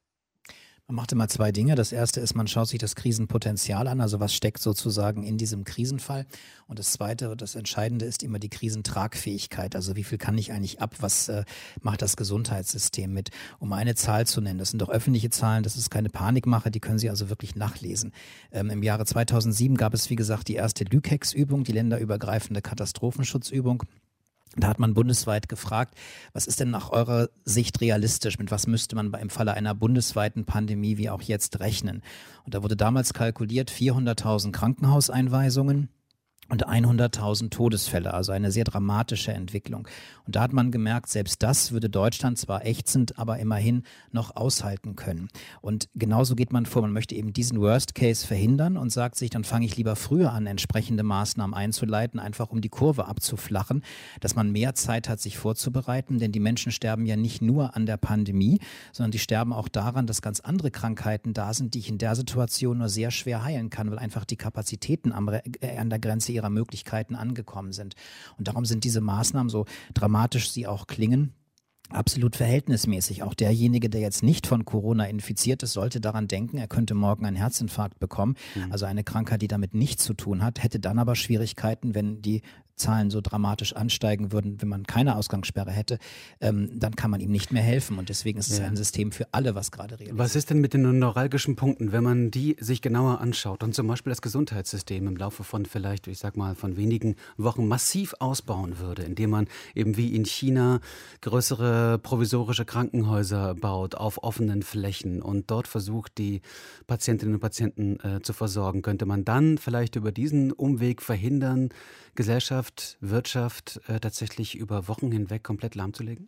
Man macht immer zwei Dinge. Das erste ist, man schaut sich das Krisenpotenzial an, also was steckt sozusagen in diesem Krisenfall. Und das zweite, das Entscheidende ist immer die Krisentragfähigkeit. Also wie viel kann ich eigentlich ab, was macht das Gesundheitssystem mit? Um eine Zahl zu nennen, das sind doch öffentliche Zahlen, das ist keine Panikmache, die können Sie also wirklich nachlesen. Im Jahre 2007 gab es, wie gesagt, die erste LÜKEX-Übung, die länderübergreifende Katastrophenschutzübung. Da hat man bundesweit gefragt, was ist denn nach eurer Sicht realistisch? Mit was müsste man im Falle einer bundesweiten Pandemie wie auch jetzt rechnen? Und da wurde damals kalkuliert 400.000 Krankenhauseinweisungen und 100.000 Todesfälle, also eine sehr dramatische Entwicklung. Und da hat man gemerkt, selbst das würde Deutschland zwar ächzend, aber immerhin noch aushalten können. Und genauso geht man vor, man möchte eben diesen Worst Case verhindern und sagt sich, dann fange ich lieber früher an, entsprechende Maßnahmen einzuleiten, einfach um die Kurve abzuflachen, dass man mehr Zeit hat, sich vorzubereiten, denn die Menschen sterben ja nicht nur an der Pandemie, sondern die sterben auch daran, dass ganz andere Krankheiten da sind, die ich in der Situation nur sehr schwer heilen kann, weil einfach die Kapazitäten an der Grenze ihrer Möglichkeiten angekommen sind. Und darum sind diese Maßnahmen, so dramatisch sie auch klingen, absolut verhältnismäßig. Auch derjenige, der jetzt nicht von Corona infiziert ist, sollte daran denken, er könnte morgen einen Herzinfarkt bekommen. Also eine Krankheit, die damit nichts zu tun hat, hätte dann aber Schwierigkeiten, wenn die Zahlen so dramatisch ansteigen würden, wenn man keine Ausgangssperre hätte, dann kann man ihm nicht mehr helfen. Und deswegen ist es ein System für alle, was gerade realisiert. Was ist denn mit den neuralgischen Punkten, wenn man die sich genauer anschaut und zum Beispiel das Gesundheitssystem im Laufe von vielleicht, ich sag mal, von wenigen Wochen massiv ausbauen würde, indem man eben wie in China größere provisorische Krankenhäuser baut auf offenen Flächen und dort versucht, die Patientinnen und Patienten zu versorgen, könnte man dann vielleicht über diesen Umweg verhindern, Gesellschaft, Wirtschaft tatsächlich über Wochen hinweg komplett lahmzulegen?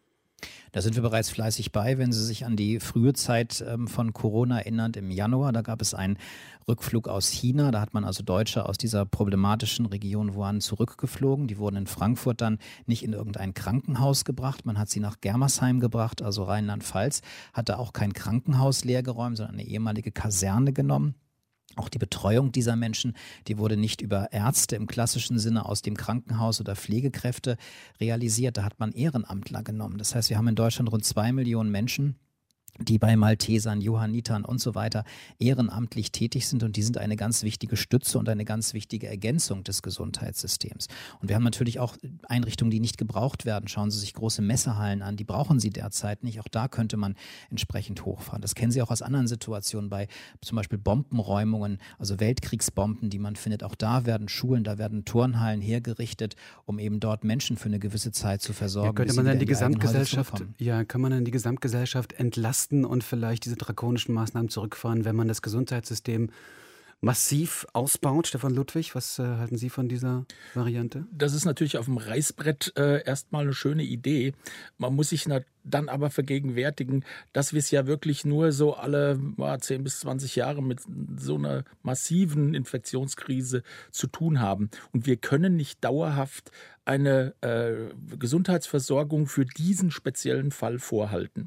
Da sind wir bereits fleißig bei, wenn Sie sich an die frühe Zeit von Corona erinnern. Im Januar, da gab es einen Rückflug aus China. Da hat man also Deutsche aus dieser problematischen Region Wuhan zurückgeflogen. Die wurden in Frankfurt dann nicht in irgendein Krankenhaus gebracht. Man hat sie nach Germersheim gebracht, also Rheinland-Pfalz. Hat da auch kein Krankenhaus leergeräumt, sondern eine ehemalige Kaserne genommen. Auch die Betreuung dieser Menschen, die wurde nicht über Ärzte im klassischen Sinne aus dem Krankenhaus oder Pflegekräfte realisiert. Da hat man Ehrenamtler genommen. Das heißt, wir haben in Deutschland rund 2 Millionen Menschen, die bei Maltesern, Johannitern und so weiter ehrenamtlich tätig sind, und die sind eine ganz wichtige Stütze und eine ganz wichtige Ergänzung des Gesundheitssystems. Und wir haben natürlich auch Einrichtungen, die nicht gebraucht werden. Schauen Sie sich große Messehallen an, die brauchen Sie derzeit nicht. Auch da könnte man entsprechend hochfahren. Das kennen Sie auch aus anderen Situationen, bei zum Beispiel Bombenräumungen, also Weltkriegsbomben, die man findet. Auch da werden Schulen, da werden Turnhallen hergerichtet, um eben dort Menschen für eine gewisse Zeit zu versorgen. Könnte man dann die Gesamtgesellschaft, kann man dann die Gesamtgesellschaft entlasten und vielleicht diese drakonischen Maßnahmen zurückfahren, wenn man das Gesundheitssystem massiv ausbaut? Stefan Ludwig, was halten Sie von dieser Variante? Das ist natürlich auf dem Reißbrett erstmal eine schöne Idee. Man muss sich dann aber vergegenwärtigen, dass wir es ja wirklich nur so alle 10 bis 20 Jahre mit so einer massiven Infektionskrise zu tun haben. Und wir können nicht dauerhaft eine Gesundheitsversorgung für diesen speziellen Fall vorhalten.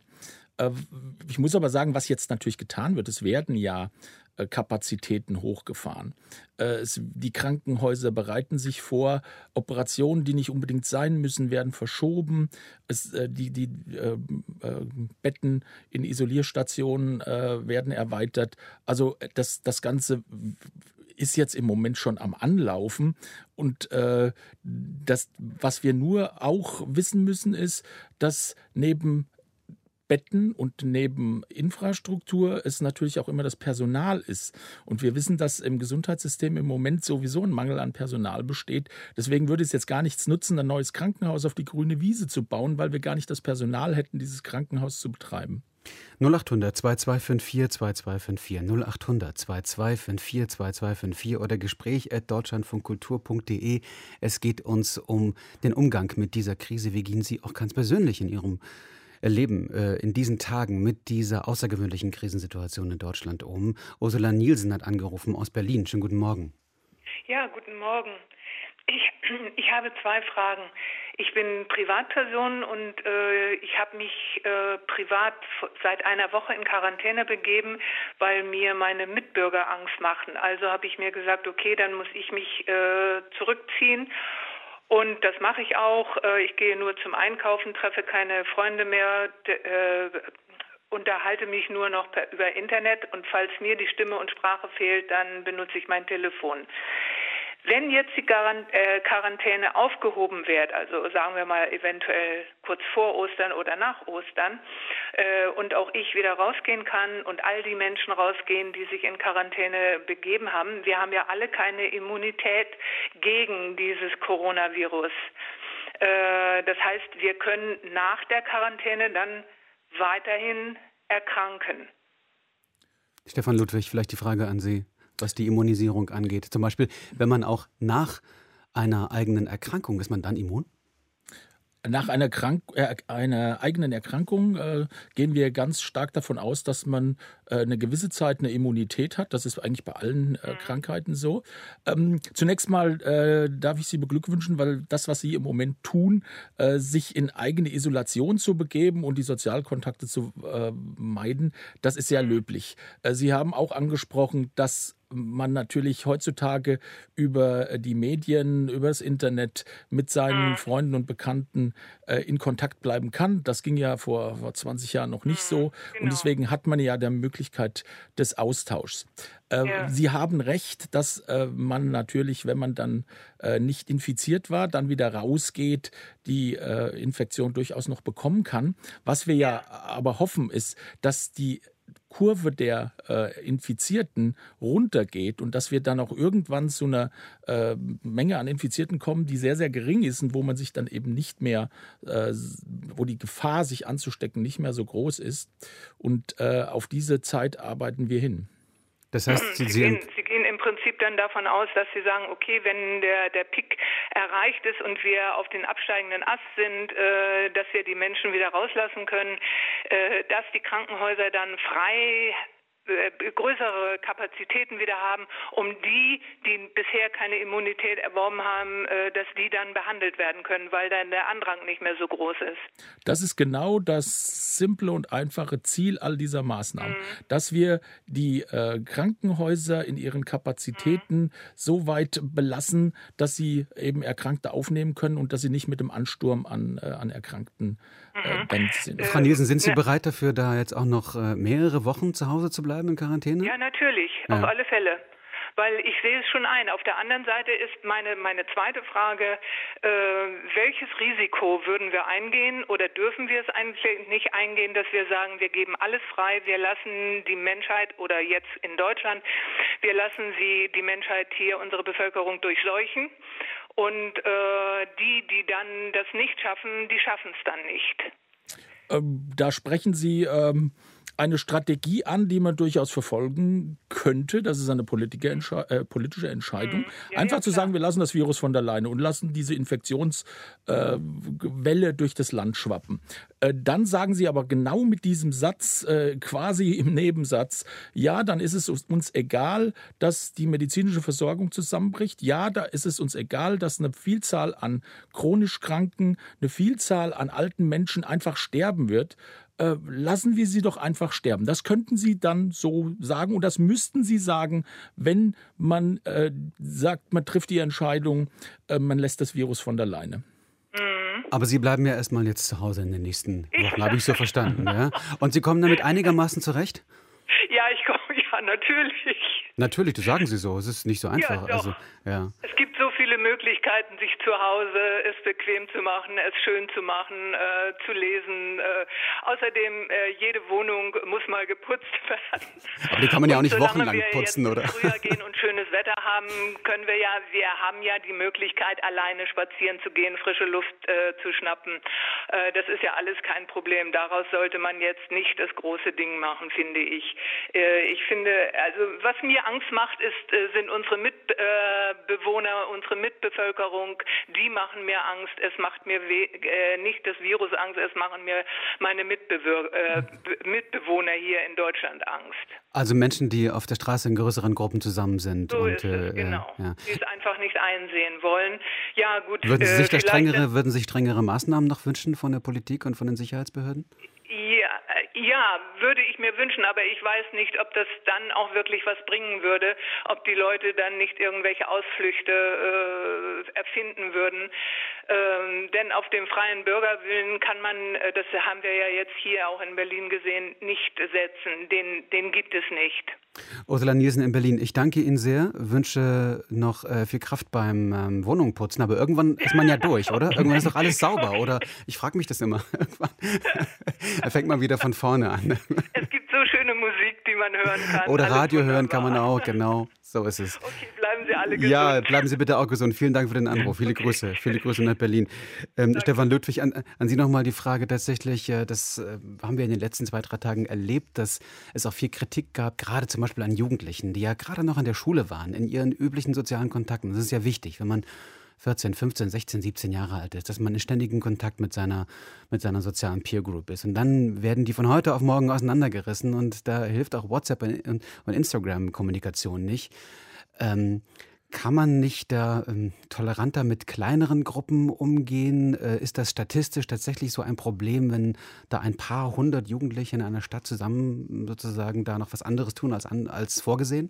Ich muss aber sagen, was jetzt natürlich getan wird, es werden ja Kapazitäten hochgefahren. Die Krankenhäuser bereiten sich vor, Operationen, die nicht unbedingt sein müssen, werden verschoben. Die Betten in Isolierstationen werden erweitert. Also das Ganze ist jetzt im Moment schon am Anlaufen. Und was wir nur auch wissen müssen, ist, dass neben Betten und neben Infrastruktur es natürlich auch immer das Personal ist. Und wir wissen, dass im Gesundheitssystem im Moment sowieso ein Mangel an Personal besteht. Deswegen würde es jetzt gar nichts nutzen, ein neues Krankenhaus auf die grüne Wiese zu bauen, weil wir gar nicht das Personal hätten, dieses Krankenhaus zu betreiben. 0800 2254 2254 0800 2254 2254 oder gespräch@deutschlandfunkkultur.de. Es geht uns um den Umgang mit dieser Krise. Wie gehen Sie auch ganz persönlich in Ihrem Leben in diesen Tagen mit dieser außergewöhnlichen Krisensituation in Deutschland um? Ursula Nielsen hat angerufen aus Berlin. Schönen guten Morgen. Ja, guten Morgen. Ich habe 2 Fragen. Ich bin Privatperson und ich habe mich privat seit einer Woche in Quarantäne begeben, weil mir meine Mitbürger Angst machen. Also habe ich mir gesagt, okay, dann muss ich mich zurückziehen. Und das mache ich auch. Ich gehe nur zum Einkaufen, treffe keine Freunde mehr, unterhalte mich nur noch über Internet. Und falls mir die Stimme und Sprache fehlt, dann benutze ich mein Telefon. Wenn jetzt die Quarantäne aufgehoben wird, also sagen wir mal eventuell kurz vor Ostern oder nach Ostern, und auch ich wieder rausgehen kann und all die Menschen rausgehen, die sich in Quarantäne begeben haben, wir haben ja alle keine Immunität gegen dieses Coronavirus. Das heißt, wir können nach der Quarantäne dann weiterhin erkranken. Stefan Ludwig, vielleicht die Frage an Sie, was die Immunisierung angeht. Zum Beispiel, wenn man auch nach einer eigenen Erkrankung, ist man dann immun? Nach einer eigenen Erkrankung gehen wir ganz stark davon aus, dass man eine gewisse Zeit eine Immunität hat. Das ist eigentlich bei allen Krankheiten so. Zunächst mal darf ich Sie beglückwünschen, weil das, was Sie im Moment tun, sich in eigene Isolation zu begeben und die Sozialkontakte zu meiden, das ist sehr löblich. Sie haben auch angesprochen, dass man natürlich heutzutage über die Medien, über das Internet mit seinen Freunden und Bekannten in Kontakt bleiben kann. Das ging ja vor 20 Jahren noch nicht so. Genau. Und deswegen hat man ja die Möglichkeit des Austauschs. Sie haben recht, dass man natürlich, wenn man dann nicht infiziert war, dann wieder rausgeht, die Infektion durchaus noch bekommen kann. Was wir ja aber hoffen, ist, dass die Kurve der Infizierten runtergeht und dass wir dann auch irgendwann zu einer Menge an Infizierten kommen, die sehr, sehr gering ist und wo man sich dann eben nicht mehr, wo die Gefahr, sich anzustecken, nicht mehr so groß ist. Und auf diese Zeit arbeiten wir hin. Das heißt, Sie gehen im Prinzip dann davon aus, dass Sie sagen, okay, wenn der Peak erreicht ist und wir auf den absteigenden Ast sind, dass wir die Menschen wieder rauslassen können, dass die Krankenhäuser dann frei größere Kapazitäten wieder haben, um die bisher keine Immunität erworben haben, dass die dann behandelt werden können, weil dann der Andrang nicht mehr so groß ist. Das ist genau das simple und einfache Ziel all dieser Maßnahmen, dass wir die Krankenhäuser in ihren Kapazitäten so weit belassen, dass sie eben Erkrankte aufnehmen können und dass sie nicht mit dem Ansturm an Erkrankten dann sind. Frau Nielsen, sind Sie bereit dafür, da jetzt auch noch mehrere Wochen zu Hause zu bleiben in Quarantäne? Ja, natürlich, auf alle Fälle. Weil ich sehe es schon ein. Auf der anderen Seite ist meine zweite Frage, welches Risiko würden wir eingehen oder dürfen wir es eigentlich nicht eingehen, dass wir sagen, wir geben alles frei, wir lassen die Menschheit oder jetzt in Deutschland, wir lassen die Menschheit hier, unsere Bevölkerung durchseuchen und die dann das nicht schaffen, die schaffen es dann nicht. Da sprechen Sie eine Strategie an, die man durchaus verfolgen könnte. Das ist eine politische Entscheidung. Einfach zu sagen, wir lassen das Virus von alleine und lassen diese Infektionswelle durch das Land schwappen. Dann sagen Sie aber genau mit diesem Satz, quasi im Nebensatz, ja, dann ist es uns egal, dass die medizinische Versorgung zusammenbricht. Ja, da ist es uns egal, dass eine Vielzahl an chronisch Kranken, eine Vielzahl an alten Menschen einfach sterben wird. Lassen wir sie doch einfach sterben. Das könnten Sie dann so sagen und das müssten Sie sagen, wenn man sagt, man trifft die Entscheidung, man lässt das Virus von alleine. Aber Sie bleiben ja erstmal jetzt zu Hause in den nächsten Wochen, habe ich so verstanden. Ja? Und Sie kommen damit einigermaßen zurecht? Ja, natürlich. Natürlich, das sagen Sie so. Es ist nicht so einfach. Ja, doch. Ja. Es gibt so viele Möglichkeiten, sich zu Hause es bequem zu machen, es schön zu machen, zu lesen. Außerdem, jede Wohnung muss mal geputzt werden. Aber die kann man ja auch nicht wochenlang putzen, oder? Wenn wir jetzt früher gehen und schönes Wetter haben, wir haben ja die Möglichkeit, alleine spazieren zu gehen, frische Luft zu schnappen. Das ist ja alles kein Problem. Daraus sollte man jetzt nicht das große Ding machen, finde ich. Ich finde, also was mir Angst macht, sind unsere Mitbewohner, unsere Mitbevölkerung. Die machen mir Angst. Es macht mir nicht das Virus Angst, es machen mir meine Mitbewohner hier in Deutschland Angst. Also Menschen, die auf der Straße in größeren Gruppen zusammen sind. So ist es, genau. Ja. Die es einfach nicht einsehen wollen. Ja, gut. Würden Sie sich strengere Maßnahmen noch wünschen von der Politik und von den Sicherheitsbehörden? Ja, würde ich mir wünschen, aber ich weiß nicht, ob das dann auch wirklich was bringen würde, ob die Leute dann nicht irgendwelche Ausflüchte erfinden würden. Denn auf dem freien Bürgerwillen kann man, das haben wir ja jetzt hier auch in Berlin gesehen, nicht setzen. Den gibt es nicht. Ursula Nielsen in Berlin, ich danke Ihnen sehr, wünsche noch viel Kraft beim Wohnungputzen, aber irgendwann ist man ja durch, oder? Irgendwann ist doch alles sauber, oder? Ich frage mich das immer. Da fängt man wieder von vorne an. Es gibt so schöne Musik, die man hören kann. Oder Radio hören kann man auch, genau. So ist es. Okay, bleiben Sie alle gesund. Ja, bleiben Sie bitte auch gesund. Vielen Dank für den Anruf. Viele Grüße nach Berlin. Stefan Ludwig, an Sie nochmal die Frage tatsächlich, das haben wir in den letzten 2-3 Tagen erlebt, dass es auch viel Kritik gab, gerade zum Beispiel an Jugendlichen, die ja gerade noch in der Schule waren, in ihren üblichen sozialen Kontakten. Das ist ja wichtig, wenn man 14, 15, 16, 17 Jahre alt ist, dass man in ständigen Kontakt mit seiner sozialen Peer Group ist. Und dann werden die von heute auf morgen auseinandergerissen und da hilft auch WhatsApp und Instagram-Kommunikation nicht. Kann man nicht da toleranter mit kleineren Gruppen umgehen? Ist das statistisch tatsächlich so ein Problem, wenn da ein paar 100 Jugendliche in einer Stadt zusammen sozusagen da noch was anderes tun als vorgesehen?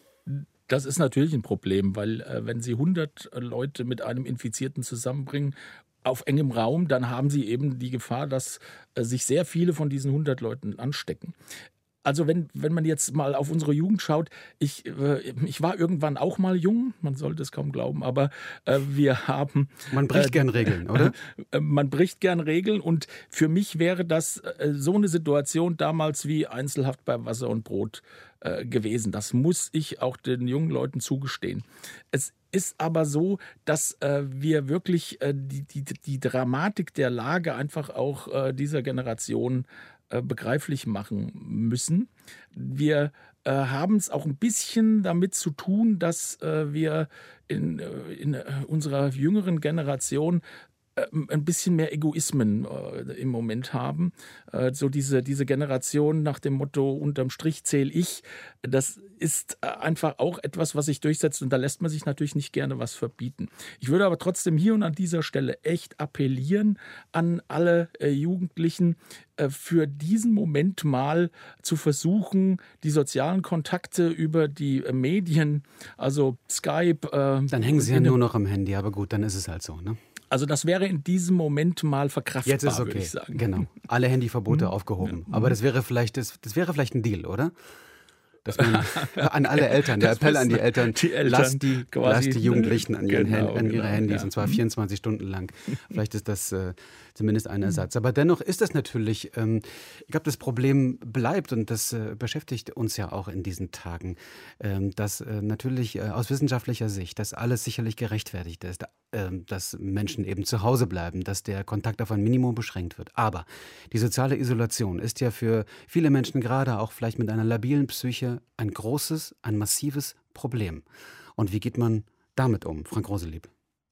Das ist natürlich ein Problem, weil wenn Sie 100 Leute mit einem Infizierten zusammenbringen, auf engem Raum, dann haben Sie eben die Gefahr, dass sich sehr viele von diesen 100 Leuten anstecken. Also wenn man jetzt mal auf unsere Jugend schaut, ich war irgendwann auch mal jung, man sollte es kaum glauben, aber wir haben... Man bricht gern Regeln, oder? Man bricht gern Regeln und für mich wäre das so eine Situation damals wie Einzelhaft bei Wasser und Brot gewesen. Das muss ich auch den jungen Leuten zugestehen. Es ist aber so, dass wir wirklich die Dramatik der Lage einfach auch dieser Generation begreiflich machen müssen. Wir haben es auch ein bisschen damit zu tun, dass wir in unserer jüngeren Generation ein bisschen mehr Egoismen im Moment haben. So diese Generation nach dem Motto, unterm Strich zähle ich, das ist einfach auch etwas, was sich durchsetzt und da lässt man sich natürlich nicht gerne was verbieten. Ich würde aber trotzdem hier und an dieser Stelle echt appellieren an alle Jugendlichen, für diesen Moment mal zu versuchen, die sozialen Kontakte über die Medien, also Skype... Dann hängen sie ja nur noch am Handy, aber gut, dann ist es halt so, ne? Also das wäre in diesem Moment mal verkraftbar, jetzt ist okay, würde ich sagen. Genau, alle Handyverbote aufgehoben. Ja. Aber das wäre vielleicht ein Deal, oder? Dass man an alle Eltern, der Appell an die Eltern, lasst die Jugendlichen an ihre Handys, und zwar 24 Stunden lang. Vielleicht ist das zumindest ein Ersatz. Aber dennoch ist das natürlich, ich glaube, das Problem bleibt und das beschäftigt uns ja auch in diesen Tagen, dass natürlich aus wissenschaftlicher Sicht das alles sicherlich gerechtfertigt ist, dass Menschen eben zu Hause bleiben, dass der Kontakt auf ein Minimum beschränkt wird. Aber die soziale Isolation ist ja für viele Menschen, gerade auch vielleicht mit einer labilen Psyche, ein großes, ein massives Problem. Und wie geht man damit um, Frank Roselieb?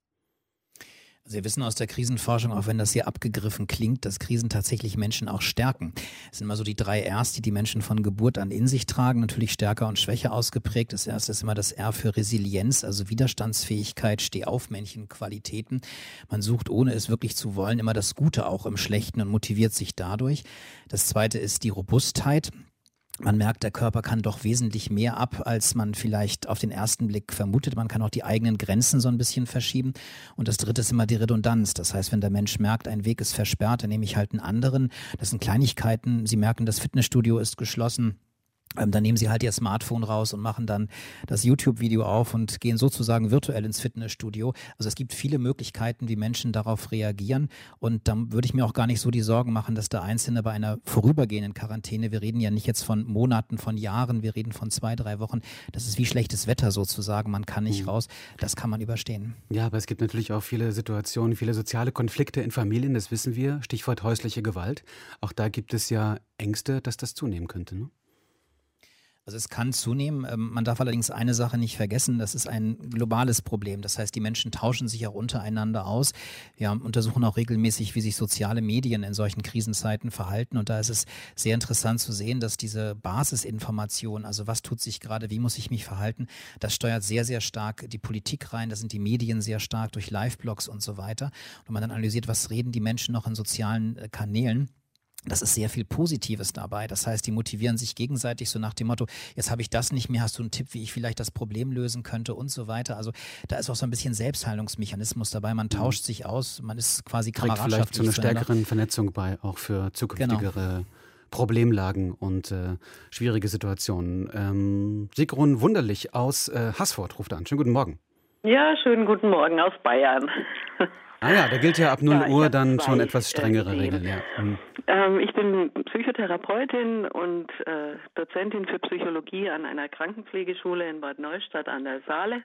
Also wir wissen aus der Krisenforschung, auch wenn das hier abgegriffen klingt, dass Krisen tatsächlich Menschen auch stärken. Es sind immer so die 3 Rs, die Menschen von Geburt an in sich tragen, natürlich stärker und schwächer ausgeprägt. Das erste ist immer das R für Resilienz, also Widerstandsfähigkeit, Stehaufmännchen, Qualitäten. Man sucht, ohne es wirklich zu wollen, immer das Gute auch im Schlechten und motiviert sich dadurch. Das zweite ist die Robustheit. Man merkt, der Körper kann doch wesentlich mehr ab, als man vielleicht auf den ersten Blick vermutet. Man kann auch die eigenen Grenzen so ein bisschen verschieben. Und das dritte ist immer die Redundanz. Das heißt, wenn der Mensch merkt, ein Weg ist versperrt, dann nehme ich halt einen anderen. Das sind Kleinigkeiten. Sie merken, das Fitnessstudio ist geschlossen. Dann nehmen sie halt ihr Smartphone raus und machen dann das YouTube-Video auf und gehen sozusagen virtuell ins Fitnessstudio. Also es gibt viele Möglichkeiten, wie Menschen darauf reagieren. Und dann würde ich mir auch gar nicht so die Sorgen machen, dass der Einzelne bei einer vorübergehenden Quarantäne, wir reden ja nicht jetzt von Monaten, von Jahren, wir reden von 2-3 Wochen, das ist wie schlechtes Wetter sozusagen, man kann nicht raus, das kann man überstehen. Ja, aber es gibt natürlich auch viele Situationen, viele soziale Konflikte in Familien, das wissen wir, Stichwort häusliche Gewalt. Auch da gibt es ja Ängste, dass das zunehmen könnte, ne? Also es kann zunehmen. Man darf allerdings eine Sache nicht vergessen, das ist ein globales Problem. Das heißt, die Menschen tauschen sich auch untereinander aus. Wir untersuchen auch regelmäßig, wie sich soziale Medien in solchen Krisenzeiten verhalten. Und da ist es sehr interessant zu sehen, dass diese Basisinformation, also was tut sich gerade, wie muss ich mich verhalten, das steuert sehr, sehr stark die Politik rein. Da sind die Medien sehr stark durch Live-Blogs und so weiter. Und man dann analysiert, was reden die Menschen noch in sozialen Kanälen. Das ist sehr viel Positives dabei. Das heißt, die motivieren sich gegenseitig so nach dem Motto, jetzt habe ich das nicht mehr, hast du einen Tipp, wie ich vielleicht das Problem lösen könnte und so weiter. Also da ist auch so ein bisschen Selbstheilungsmechanismus dabei. Man tauscht sich aus, man ist quasi kameradschaftlich. Trägt vielleicht zu einer stärkeren Vernetzung bei, auch für zukünftigere Problemlagen und schwierige Situationen. Sigrun Wunderlich aus Haßfurt ruft an. Schönen guten Morgen. Ja, schönen guten Morgen aus Bayern. Ah ja, da gilt ja ab 0 Uhr dann schon etwas strengere Regeln. Ja. Ich bin Psychotherapeutin und Dozentin für Psychologie an einer Krankenpflegeschule in Bad Neustadt an der Saale.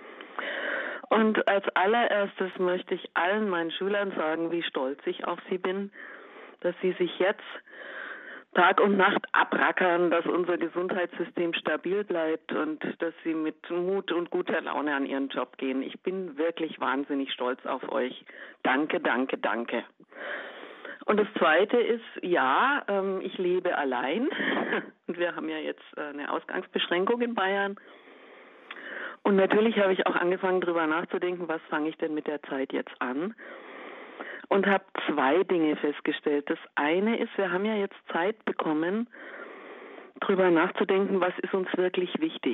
Und als allererstes möchte ich allen meinen Schülern sagen, wie stolz ich auf sie bin, dass sie sich jetzt Tag und Nacht abrackern, dass unser Gesundheitssystem stabil bleibt und dass sie mit Mut und guter Laune an ihren Job gehen. Ich bin wirklich wahnsinnig stolz auf euch. Danke, danke, danke. Und das Zweite ist, ja, ich lebe allein. Und wir haben ja jetzt eine Ausgangsbeschränkung in Bayern. Und natürlich habe ich auch angefangen, darüber nachzudenken, was fange ich denn mit der Zeit jetzt an? Und habe 2 Dinge festgestellt. Das eine ist, wir haben ja jetzt Zeit bekommen, darüber nachzudenken, was ist uns wirklich wichtig.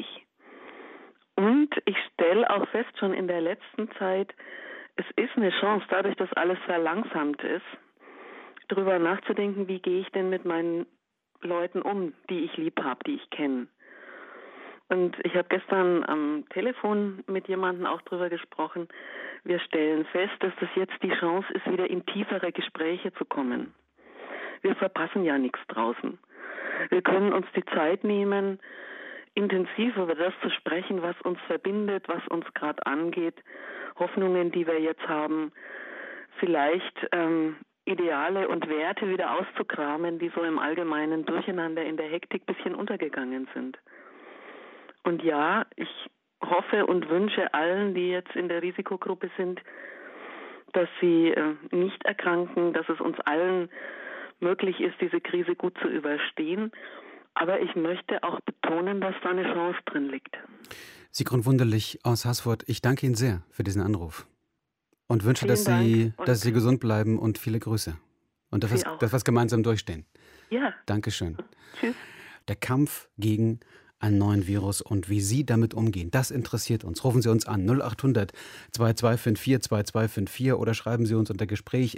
Und ich stelle auch fest, schon in der letzten Zeit, es ist eine Chance, dadurch, dass alles verlangsamt ist, darüber nachzudenken, wie gehe ich denn mit meinen Leuten um, die ich lieb habe, die ich kenne. Und ich habe gestern am Telefon mit jemandem auch drüber gesprochen. Wir stellen fest, dass das jetzt die Chance ist, wieder in tiefere Gespräche zu kommen. Wir verpassen ja nichts draußen. Wir können uns die Zeit nehmen, intensiv über das zu sprechen, was uns verbindet, was uns gerade angeht, Hoffnungen, die wir jetzt haben, vielleicht Ideale und Werte wieder auszukramen, die so im allgemeinen Durcheinander in der Hektik ein bisschen untergegangen sind. Und ja, ich hoffe und wünsche allen, die jetzt in der Risikogruppe sind, dass sie nicht erkranken, dass es uns allen möglich ist, diese Krise gut zu überstehen. Aber ich möchte auch betonen, dass da eine Chance drin liegt. Sigrun Wunderlich aus Haßfurt, ich danke Ihnen sehr für diesen Anruf und wünsche, dass Sie gesund bleiben und viele Grüße. Und dass wir gemeinsam durchstehen. Ja. Dankeschön. Tschüss. Der Kampf gegen einen neuen Virus und wie Sie damit umgehen, das interessiert uns. Rufen Sie uns an 0800 2254 2254 oder schreiben Sie uns unter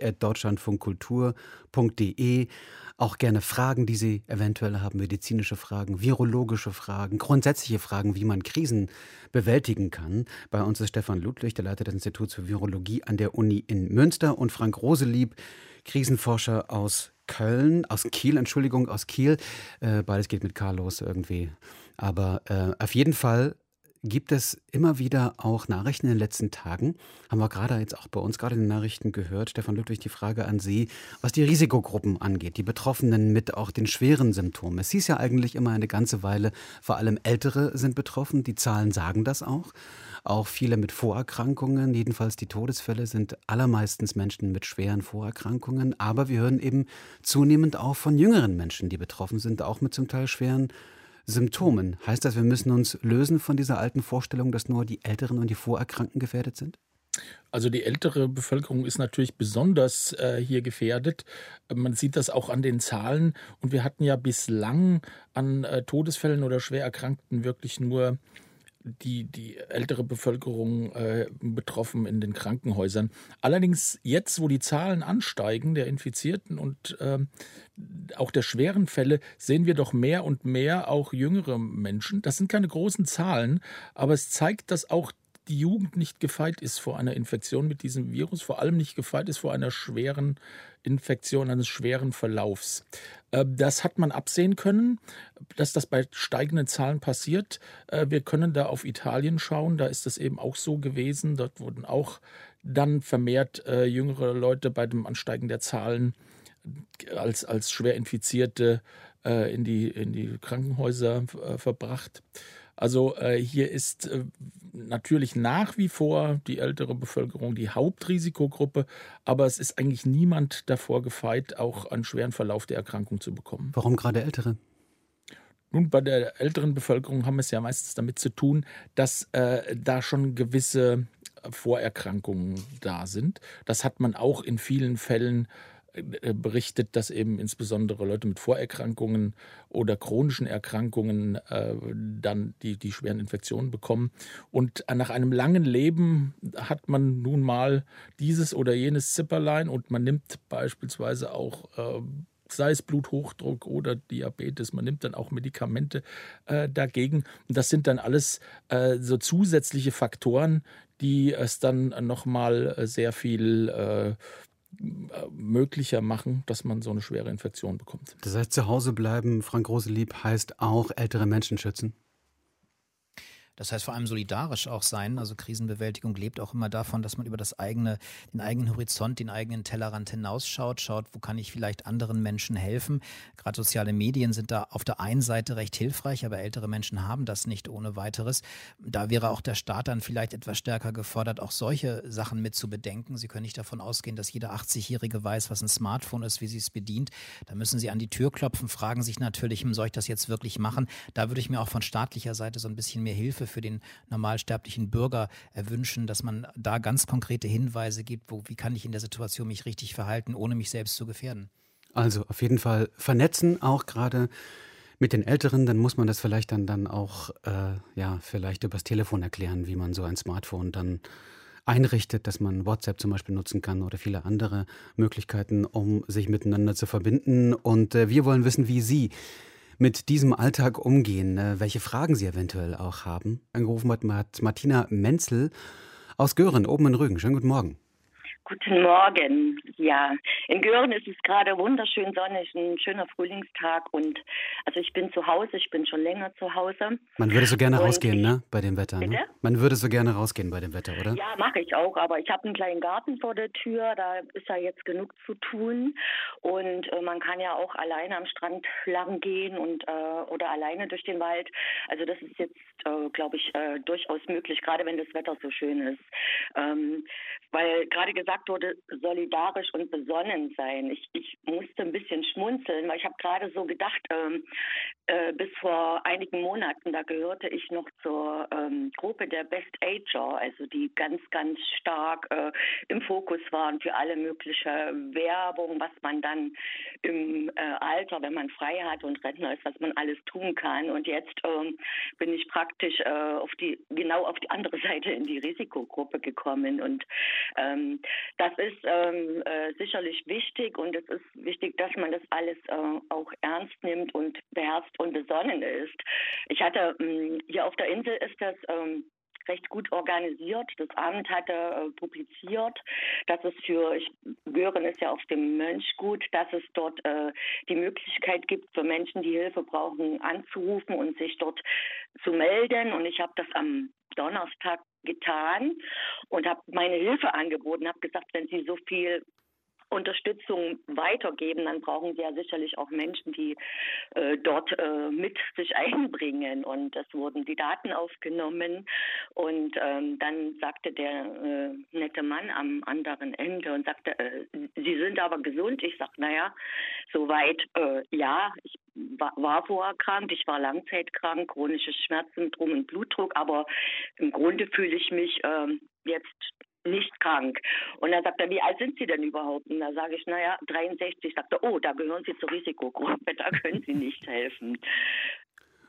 gespräch@deutschlandfunkkultur.de. Auch gerne Fragen, die Sie eventuell haben, medizinische Fragen, virologische Fragen, grundsätzliche Fragen, wie man Krisen bewältigen kann. Bei uns ist Stefan Ludwig, der Leiter des Instituts für Virologie an der Uni in Münster, und Frank Roselieb, Krisenforscher aus Kiel. Beides geht mit K los irgendwie. Aber auf jeden Fall gibt es immer wieder auch Nachrichten in den letzten Tagen. Haben wir gerade jetzt auch bei uns gerade in den Nachrichten gehört. Stefan Ludwig, die Frage an Sie, was die Risikogruppen angeht, die Betroffenen mit auch den schweren Symptomen. Es hieß ja eigentlich immer eine ganze Weile, vor allem Ältere sind betroffen. Die Zahlen sagen das auch. Auch viele mit Vorerkrankungen, jedenfalls die Todesfälle sind allermeistens Menschen mit schweren Vorerkrankungen. Aber wir hören eben zunehmend auch von jüngeren Menschen, die betroffen sind, auch mit zum Teil schweren Symptomen. Heißt das, wir müssen uns lösen von dieser alten Vorstellung, dass nur die Älteren und die Vorerkrankten gefährdet sind? Also die ältere Bevölkerung ist natürlich besonders hier gefährdet. Man sieht das auch an den Zahlen. Und wir hatten ja bislang an Todesfällen oder Schwererkrankten wirklich nur die ältere Bevölkerung betroffen in den Krankenhäusern. Allerdings jetzt, wo die Zahlen ansteigen, der Infizierten und auch der schweren Fälle, sehen wir doch mehr und mehr auch jüngere Menschen. Das sind keine großen Zahlen, aber es zeigt, dass auch die Jugend nicht gefeit ist vor einer Infektion mit diesem Virus, vor allem nicht gefeit ist vor einer schweren Infektion, eines schweren Verlaufs. Das hat man absehen können, dass das bei steigenden Zahlen passiert. Wir können da auf Italien schauen, da ist das eben auch so gewesen. Dort wurden auch dann vermehrt jüngere Leute bei dem Ansteigen der Zahlen als schwer Infizierte in die Krankenhäuser verbracht. Also hier ist natürlich nach wie vor die ältere Bevölkerung die Hauptrisikogruppe, aber es ist eigentlich niemand davor gefeit, auch einen schweren Verlauf der Erkrankung zu bekommen. Warum gerade Ältere? Nun, bei der älteren Bevölkerung haben wir es ja meistens damit zu tun, dass da schon gewisse Vorerkrankungen da sind. Das hat man auch in vielen Fällen berichtet, dass eben insbesondere Leute mit Vorerkrankungen oder chronischen Erkrankungen dann die schweren Infektionen bekommen. Und nach einem langen Leben hat man nun mal dieses oder jenes Zipperlein und man nimmt beispielsweise auch sei es Bluthochdruck oder Diabetes, man nimmt dann auch Medikamente dagegen. Und das sind dann alles so zusätzliche Faktoren, die es dann nochmal sehr viel möglicher machen, dass man so eine schwere Infektion bekommt. Das heißt, zu Hause bleiben, Frank Roselieb, heißt auch ältere Menschen schützen? Das heißt vor allem solidarisch auch sein. Also Krisenbewältigung lebt auch immer davon, dass man über den eigenen Horizont, den eigenen Tellerrand hinausschaut, schaut, wo kann ich vielleicht anderen Menschen helfen. Gerade soziale Medien sind da auf der einen Seite recht hilfreich, aber ältere Menschen haben das nicht ohne weiteres. Da wäre auch der Staat dann vielleicht etwas stärker gefordert, auch solche Sachen mit zu bedenken. Sie können nicht davon ausgehen, dass jeder 80-Jährige weiß, was ein Smartphone ist, wie sie es bedient. Da müssen sie an die Tür klopfen, fragen sich natürlich, soll ich das jetzt wirklich machen? Da würde ich mir auch von staatlicher Seite so ein bisschen mehr Hilfe für den normalsterblichen Bürger erwünschen, dass man da ganz konkrete Hinweise gibt, wie kann ich in der Situation mich richtig verhalten, ohne mich selbst zu gefährden. Also auf jeden Fall vernetzen, auch gerade mit den Älteren, dann muss man das vielleicht dann auch vielleicht übers Telefon erklären, wie man so ein Smartphone dann einrichtet, dass man WhatsApp zum Beispiel nutzen kann oder viele andere Möglichkeiten, um sich miteinander zu verbinden. Und wir wollen wissen, wie Sie mit diesem Alltag umgehen, welche Fragen Sie eventuell auch haben. Angerufen hat Martina Menzel aus Göhren, oben in Rügen. Schönen guten Morgen. Guten Morgen. Ja, in Göhren ist es gerade wunderschön sonnig, ein schöner Frühlingstag und also ich bin zu Hause, ich bin schon länger zu Hause. Man würde so gerne rausgehen, ne, bei dem Wetter, bitte? Ne? Man würde so gerne rausgehen bei dem Wetter, oder? Ja, mache ich auch, aber ich habe einen kleinen Garten vor der Tür, da ist ja jetzt genug zu tun und man kann ja auch alleine am Strand lang gehen und oder alleine durch den Wald. Also das ist jetzt, glaube ich, durchaus möglich, gerade wenn das Wetter so schön ist. Weil gerade gesagt wurde, solidarisch und besonnen sein. Ich musste ein bisschen schmunzeln, weil ich habe gerade so gedacht, bis vor einigen Monaten, da gehörte ich noch zur Gruppe der Best Ager, also die ganz, ganz stark im Fokus waren für alle mögliche Werbung, was man dann im Alter, wenn man frei hat und Rentner ist, was man alles tun kann. Und jetzt bin ich praktisch genau auf die andere Seite in die Risikogruppe gekommen. Und das ist sicherlich wichtig und es ist wichtig, dass man das alles auch ernst nimmt und beherzt und besonnen ist. Ich hatte, hier auf der Insel ist das recht gut organisiert. Das Amt hatte publiziert, dass es Göhren ist ja auf dem Mönchgut, dass es dort die Möglichkeit gibt, für Menschen, die Hilfe brauchen, anzurufen und sich dort zu melden. Und ich habe das am Donnerstag getan und habe meine Hilfe angeboten, habe gesagt, wenn Sie so viel Unterstützung weitergeben, dann brauchen sie ja sicherlich auch Menschen, die dort mit sich einbringen. Und es wurden die Daten aufgenommen und dann sagte der nette Mann am anderen Ende und sagte, Sie sind aber gesund. Ich sag, naja, soweit ja, ich war vorerkrankt, ich war langzeitkrank, chronisches Schmerzsyndrom und Blutdruck, aber im Grunde fühle ich mich jetzt nicht krank. Und dann sagt er, wie alt sind Sie denn überhaupt? Und da sage ich, 63. Sagt er, oh, da gehören Sie zur Risikogruppe, da können Sie nicht helfen.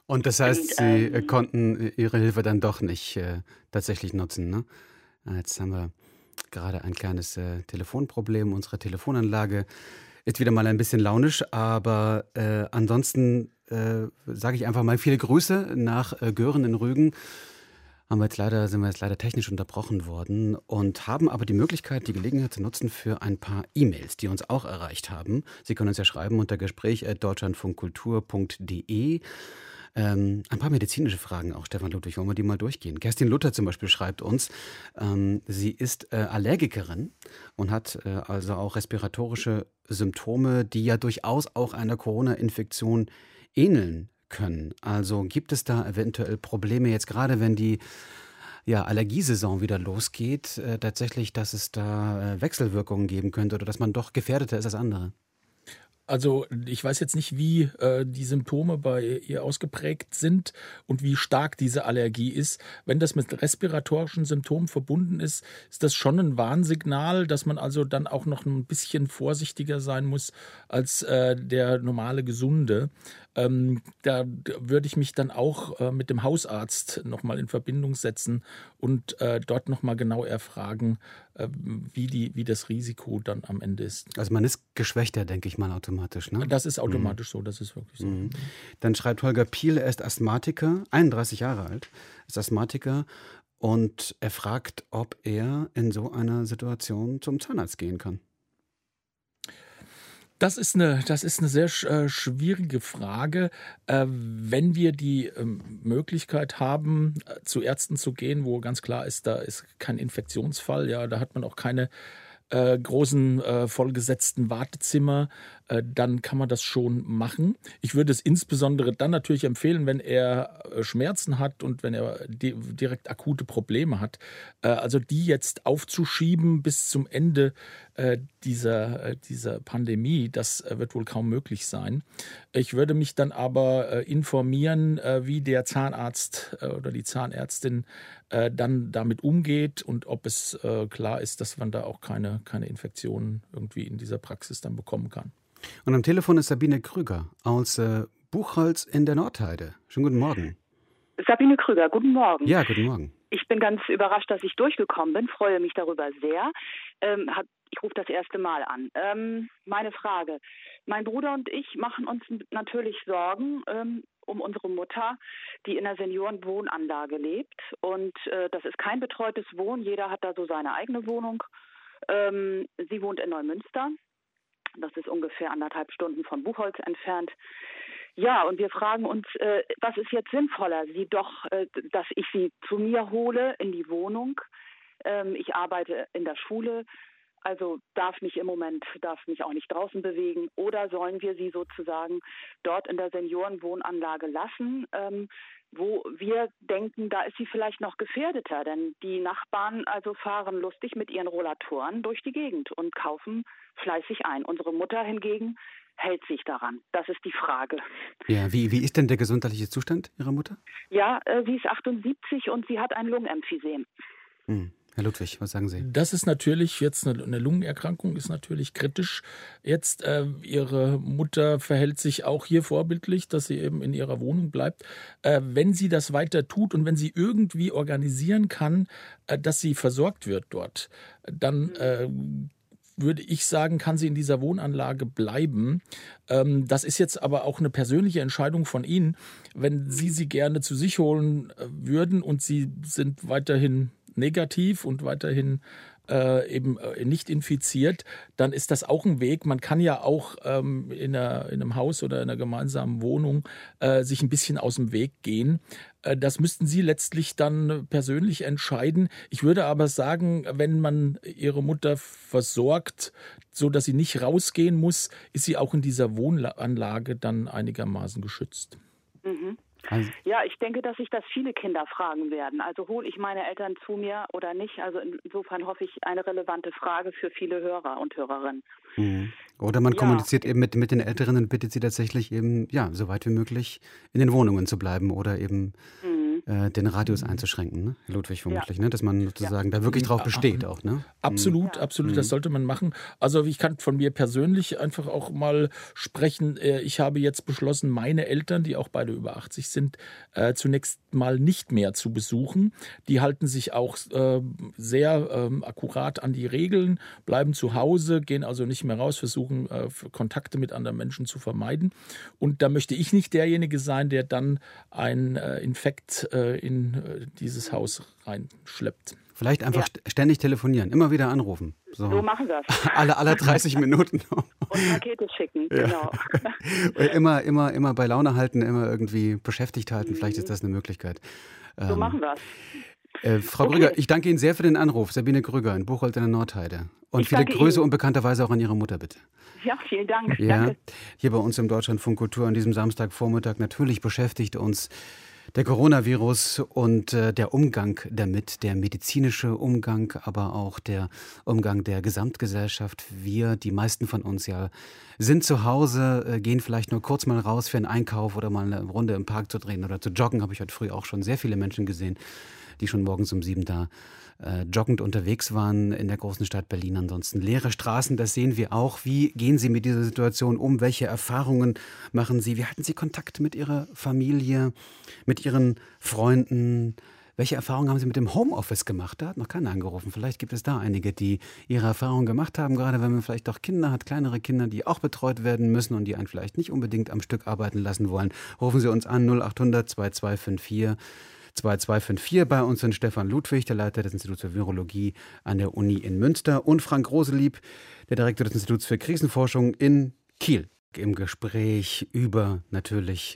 Und das heißt, Sie konnten Ihre Hilfe dann doch nicht tatsächlich nutzen, ne? Jetzt haben wir gerade ein kleines Telefonproblem. Unsere Telefonanlage ist wieder mal ein bisschen launisch, aber ansonsten sage ich einfach mal viele Grüße nach Göhren in Rügen. Sind wir jetzt leider technisch unterbrochen worden und haben aber die Möglichkeit, die Gelegenheit zu nutzen für ein paar E-Mails, die uns auch erreicht haben. Sie können uns ja schreiben unter gespräch@deutschlandfunkkultur.de. Ein paar medizinische Fragen auch, Stefan Ludwig, wollen wir die mal durchgehen. Kerstin Luther zum Beispiel schreibt uns, sie ist Allergikerin und hat also auch respiratorische Symptome, die ja durchaus auch einer Corona-Infektion ähneln können. Also gibt es da eventuell Probleme jetzt gerade, wenn die Allergiesaison wieder losgeht, tatsächlich, dass es da Wechselwirkungen geben könnte oder dass man doch gefährdeter ist als andere? Also ich weiß jetzt nicht, wie die Symptome bei ihr ausgeprägt sind und wie stark diese Allergie ist. Wenn das mit respiratorischen Symptomen verbunden ist, ist das schon ein Warnsignal, dass man also dann auch noch ein bisschen vorsichtiger sein muss als der normale Gesunde. Da würde ich mich dann auch mit dem Hausarzt nochmal in Verbindung setzen und dort nochmal genau erfragen, wie das Risiko dann am Ende ist. Also man ist geschwächter, denke ich mal, automatisch, ne? Das ist automatisch so, das ist wirklich so. Dann schreibt Holger Piel, er ist Asthmatiker, 31 Jahre alt, ist Asthmatiker und er fragt, ob er in so einer Situation zum Zahnarzt gehen kann. Das ist eine sehr schwierige Frage. Wenn wir die Möglichkeit haben, zu Ärzten zu gehen, wo ganz klar ist, da ist kein Infektionsfall, ja, da hat man auch keine großen vollgesetzten Wartezimmer, dann kann man das schon machen. Ich würde es insbesondere dann natürlich empfehlen, wenn er Schmerzen hat und wenn er direkt akute Probleme hat. Also die jetzt aufzuschieben bis zum Ende dieser Pandemie, das wird wohl kaum möglich sein. Ich würde mich dann aber informieren, wie der Zahnarzt oder die Zahnärztin dann damit umgeht und ob es klar ist, dass man da auch keine Infektionen irgendwie in dieser Praxis dann bekommen kann. Und am Telefon ist Sabine Krüger aus Buchholz in der Nordheide. Schönen guten Morgen. Sabine Krüger, guten Morgen. Ja, guten Morgen. Ich bin ganz überrascht, dass ich durchgekommen bin, freue mich darüber sehr. Ich rufe das erste Mal an. Meine Frage, mein Bruder und ich machen uns natürlich Sorgen um unsere Mutter, die in einer Seniorenwohnanlage lebt. Und das ist kein betreutes Wohnen, jeder hat da so seine eigene Wohnung. Sie wohnt in Neumünster. Das ist ungefähr 1,5 Stunden von Buchholz entfernt. Ja, und wir fragen uns, was ist jetzt sinnvoller? Dass ich sie zu mir hole in die Wohnung. Ich arbeite in der Schule, also darf mich auch nicht draußen bewegen. Oder sollen wir sie sozusagen dort in der Seniorenwohnanlage lassen, wo wir denken, da ist sie vielleicht noch gefährdeter, denn die Nachbarn also fahren lustig mit ihren Rollatoren durch die Gegend und kaufen fleißig ein. Unsere Mutter hingegen hält sich daran. Das ist die Frage. Ja, wie ist denn der gesundheitliche Zustand Ihrer Mutter? Ja, sie ist 78 und sie hat ein Lungenemphysem. Herr Ludwig, was sagen Sie? Das ist natürlich jetzt eine Lungenerkrankung, ist natürlich kritisch. Jetzt Ihre Mutter verhält sich auch hier vorbildlich, dass sie eben in ihrer Wohnung bleibt. Wenn sie das weiter tut und wenn sie irgendwie organisieren kann, dass sie versorgt wird dort, dann würde ich sagen, kann sie in dieser Wohnanlage bleiben. Das ist jetzt aber auch eine persönliche Entscheidung von Ihnen. Wenn Sie gerne zu sich holen würden und Sie sind weiterhin negativ und weiterhin eben nicht infiziert, dann ist das auch ein Weg. Man kann ja auch in einem Haus oder in einer gemeinsamen Wohnung sich ein bisschen aus dem Weg gehen. Das müssten Sie letztlich dann persönlich entscheiden. Ich würde aber sagen, wenn man Ihre Mutter versorgt, so dass sie nicht rausgehen muss, ist sie auch in dieser Wohnanlage dann einigermaßen geschützt. Mhm. Ja, ich denke, dass sich das viele Kinder fragen werden. Also hole ich meine Eltern zu mir oder nicht? Also insofern hoffe ich, eine relevante Frage für viele Hörer und Hörerinnen. Oder man kommuniziert eben mit den Älteren und bittet sie tatsächlich eben, so weit wie möglich in den Wohnungen zu bleiben oder eben den Radius einzuschränken, ne? Herr Ludwig vermutlich, ne? Dass man sozusagen da wirklich drauf besteht auch. Ne? Absolut, das sollte man machen. Also ich kann von mir persönlich einfach auch mal sprechen. Ich habe jetzt beschlossen, meine Eltern, die auch beide über 80 sind, zunächst mal nicht mehr zu besuchen. Die halten sich auch sehr akkurat an die Regeln, bleiben zu Hause, gehen also nicht mehr raus, versuchen Kontakte mit anderen Menschen zu vermeiden. Und da möchte ich nicht derjenige sein, der dann einen Infekt in dieses Haus reinschleppt. Vielleicht einfach ständig telefonieren, immer wieder anrufen. So machen wir es. Alle 30 Minuten. Und Pakete schicken, genau. immer bei Laune halten, immer irgendwie beschäftigt halten. Vielleicht ist das eine Möglichkeit. So machen wir es. Frau Grüger, ich danke Ihnen sehr für den Anruf. Sabine Grüger in Buchholz in der Nordheide. Und viele Grüße und bekannterweise auch an Ihre Mutter, bitte. Ja, vielen Dank. Ja, danke. Hier bei uns im Deutschlandfunk Kultur an diesem Samstagvormittag. Natürlich beschäftigt uns der Coronavirus und der Umgang damit, der medizinische Umgang, aber auch der Umgang der Gesamtgesellschaft. Wir, die meisten von uns sind zu Hause, gehen vielleicht nur kurz mal raus für einen Einkauf oder mal eine Runde im Park zu drehen oder zu joggen. Habe ich heute früh auch schon sehr viele Menschen gesehen, die schon morgens um 7 da joggend unterwegs waren in der großen Stadt Berlin. Ansonsten leere Straßen, das sehen wir auch. Wie gehen Sie mit dieser Situation um? Welche Erfahrungen machen Sie? Wie hatten Sie Kontakt mit Ihrer Familie, mit Ihren Freunden? Welche Erfahrungen haben Sie mit dem Homeoffice gemacht? Da hat noch keiner angerufen. Vielleicht gibt es da einige, die ihre Erfahrungen gemacht haben, gerade wenn man vielleicht auch Kinder hat, kleinere Kinder, die auch betreut werden müssen und die einen vielleicht nicht unbedingt am Stück arbeiten lassen wollen. Rufen Sie uns an 0800 2254 2254. Bei uns sind Stefan Ludwig, der Leiter des Instituts für Virologie an der Uni in Münster, und Frank Roselieb, der Direktor des Instituts für Krisenforschung in Kiel. Im Gespräch über natürlich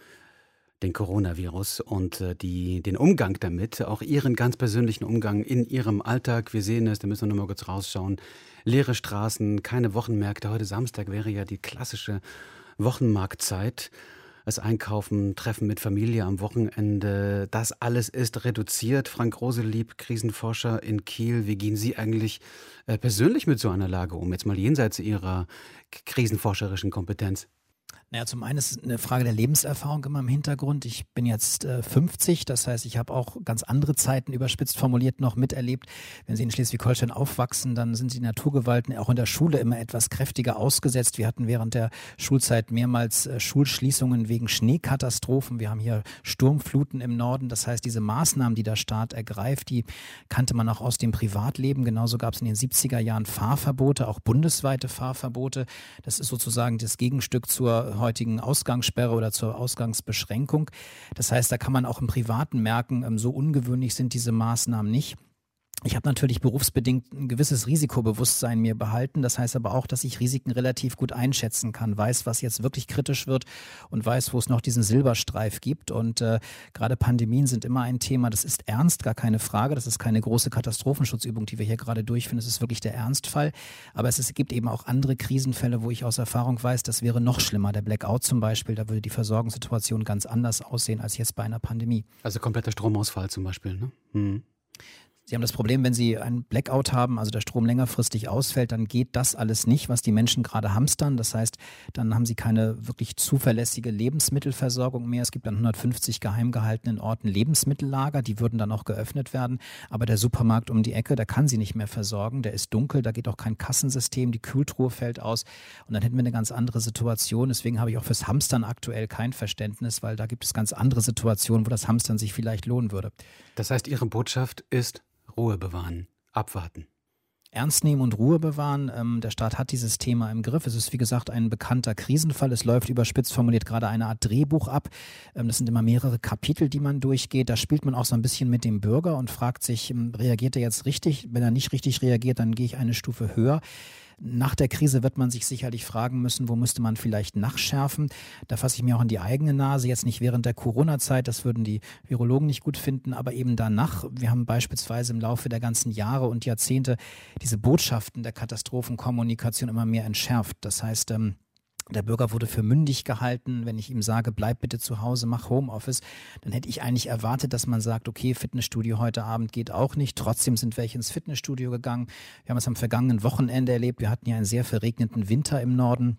den Coronavirus und den Umgang damit, auch Ihren ganz persönlichen Umgang in Ihrem Alltag. Wir sehen es, da müssen wir noch mal kurz rausschauen. Leere Straßen, keine Wochenmärkte. Heute Samstag wäre ja die klassische Wochenmarktzeit. Das Einkaufen, Treffen mit Familie am Wochenende, das alles ist reduziert. Frank Roselieb, Krisenforscher in Kiel, wie gehen Sie eigentlich persönlich mit so einer Lage um? Jetzt mal jenseits Ihrer krisenforscherischen Kompetenz. Naja, zum einen ist es eine Frage der Lebenserfahrung immer im Hintergrund. Ich bin jetzt 50, das heißt, ich habe auch ganz andere Zeiten überspitzt formuliert noch miterlebt. Wenn Sie in Schleswig-Holstein aufwachsen, dann sind die Naturgewalten auch in der Schule immer etwas kräftiger ausgesetzt. Wir hatten während der Schulzeit mehrmals Schulschließungen wegen Schneekatastrophen. Wir haben hier Sturmfluten im Norden. Das heißt, diese Maßnahmen, die der Staat ergreift, die kannte man auch aus dem Privatleben. Genauso gab es in den 70er Jahren Fahrverbote, auch bundesweite Fahrverbote. Das ist sozusagen das Gegenstück zur heutigen Ausgangssperre oder zur Ausgangsbeschränkung. Das heißt, da kann man auch im Privaten merken, so ungewöhnlich sind diese Maßnahmen nicht. Ich habe natürlich berufsbedingt ein gewisses Risikobewusstsein mir behalten. Das heißt aber auch, dass ich Risiken relativ gut einschätzen kann, weiß, was jetzt wirklich kritisch wird und weiß, wo es noch diesen Silberstreif gibt. Und gerade Pandemien sind immer ein Thema. Das ist ernst, gar keine Frage. Das ist keine große Katastrophenschutzübung, die wir hier gerade durchführen. Das ist wirklich der Ernstfall. Aber es gibt eben auch andere Krisenfälle, wo ich aus Erfahrung weiß, das wäre noch schlimmer. Der Blackout zum Beispiel, da würde die Versorgungssituation ganz anders aussehen als jetzt bei einer Pandemie. Also kompletter Stromausfall zum Beispiel, ne? Mhm. Sie haben das Problem, wenn Sie einen Blackout haben, also der Strom längerfristig ausfällt, dann geht das alles nicht, was die Menschen gerade hamstern. Das heißt, dann haben Sie keine wirklich zuverlässige Lebensmittelversorgung mehr. Es gibt an 150 geheim gehaltenen Orten Lebensmittellager, die würden dann auch geöffnet werden. Aber der Supermarkt um die Ecke, der kann Sie nicht mehr versorgen. Der ist dunkel, da geht auch kein Kassensystem, die Kühltruhe fällt aus. Und dann hätten wir eine ganz andere Situation. Deswegen habe ich auch fürs Hamstern aktuell kein Verständnis, weil da gibt es ganz andere Situationen, wo das Hamstern sich vielleicht lohnen würde. Das heißt, Ihre Botschaft ist: Ruhe bewahren, abwarten. Ernst nehmen und Ruhe bewahren. Der Staat hat dieses Thema im Griff. Es ist, wie gesagt, ein bekannter Krisenfall. Es läuft überspitzt formuliert gerade eine Art Drehbuch ab. Das sind immer mehrere Kapitel, die man durchgeht. Da spielt man auch so ein bisschen mit dem Bürger und fragt sich, reagiert er jetzt richtig? Wenn er nicht richtig reagiert, dann gehe ich eine Stufe höher. Nach der Krise wird man sich sicherlich fragen müssen, wo müsste man vielleicht nachschärfen. Da fasse ich mir auch in die eigene Nase, jetzt nicht während der Corona-Zeit, das würden die Virologen nicht gut finden, aber eben danach. Wir haben beispielsweise im Laufe der ganzen Jahre und Jahrzehnte diese Botschaften der Katastrophenkommunikation immer mehr entschärft. Das heißt, der Bürger wurde für mündig gehalten. Wenn ich ihm sage, bleib bitte zu Hause, mach Homeoffice, dann hätte ich eigentlich erwartet, dass man sagt, okay, Fitnessstudio heute Abend geht auch nicht. Trotzdem sind welche ins Fitnessstudio gegangen. Wir haben es am vergangenen Wochenende erlebt. Wir hatten ja einen sehr verregneten Winter im Norden.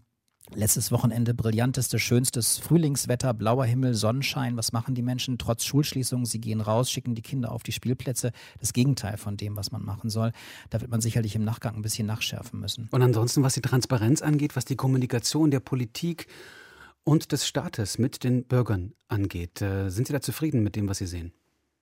Letztes Wochenende brillantestes, schönstes Frühlingswetter, blauer Himmel, Sonnenschein. Was machen die Menschen trotz Schulschließung? Sie gehen raus, schicken die Kinder auf die Spielplätze. Das Gegenteil von dem, was man machen soll. Da wird man sicherlich im Nachgang ein bisschen nachschärfen müssen. Und ansonsten, was die Transparenz angeht, was die Kommunikation der Politik und des Staates mit den Bürgern angeht, sind Sie da zufrieden mit dem, was Sie sehen?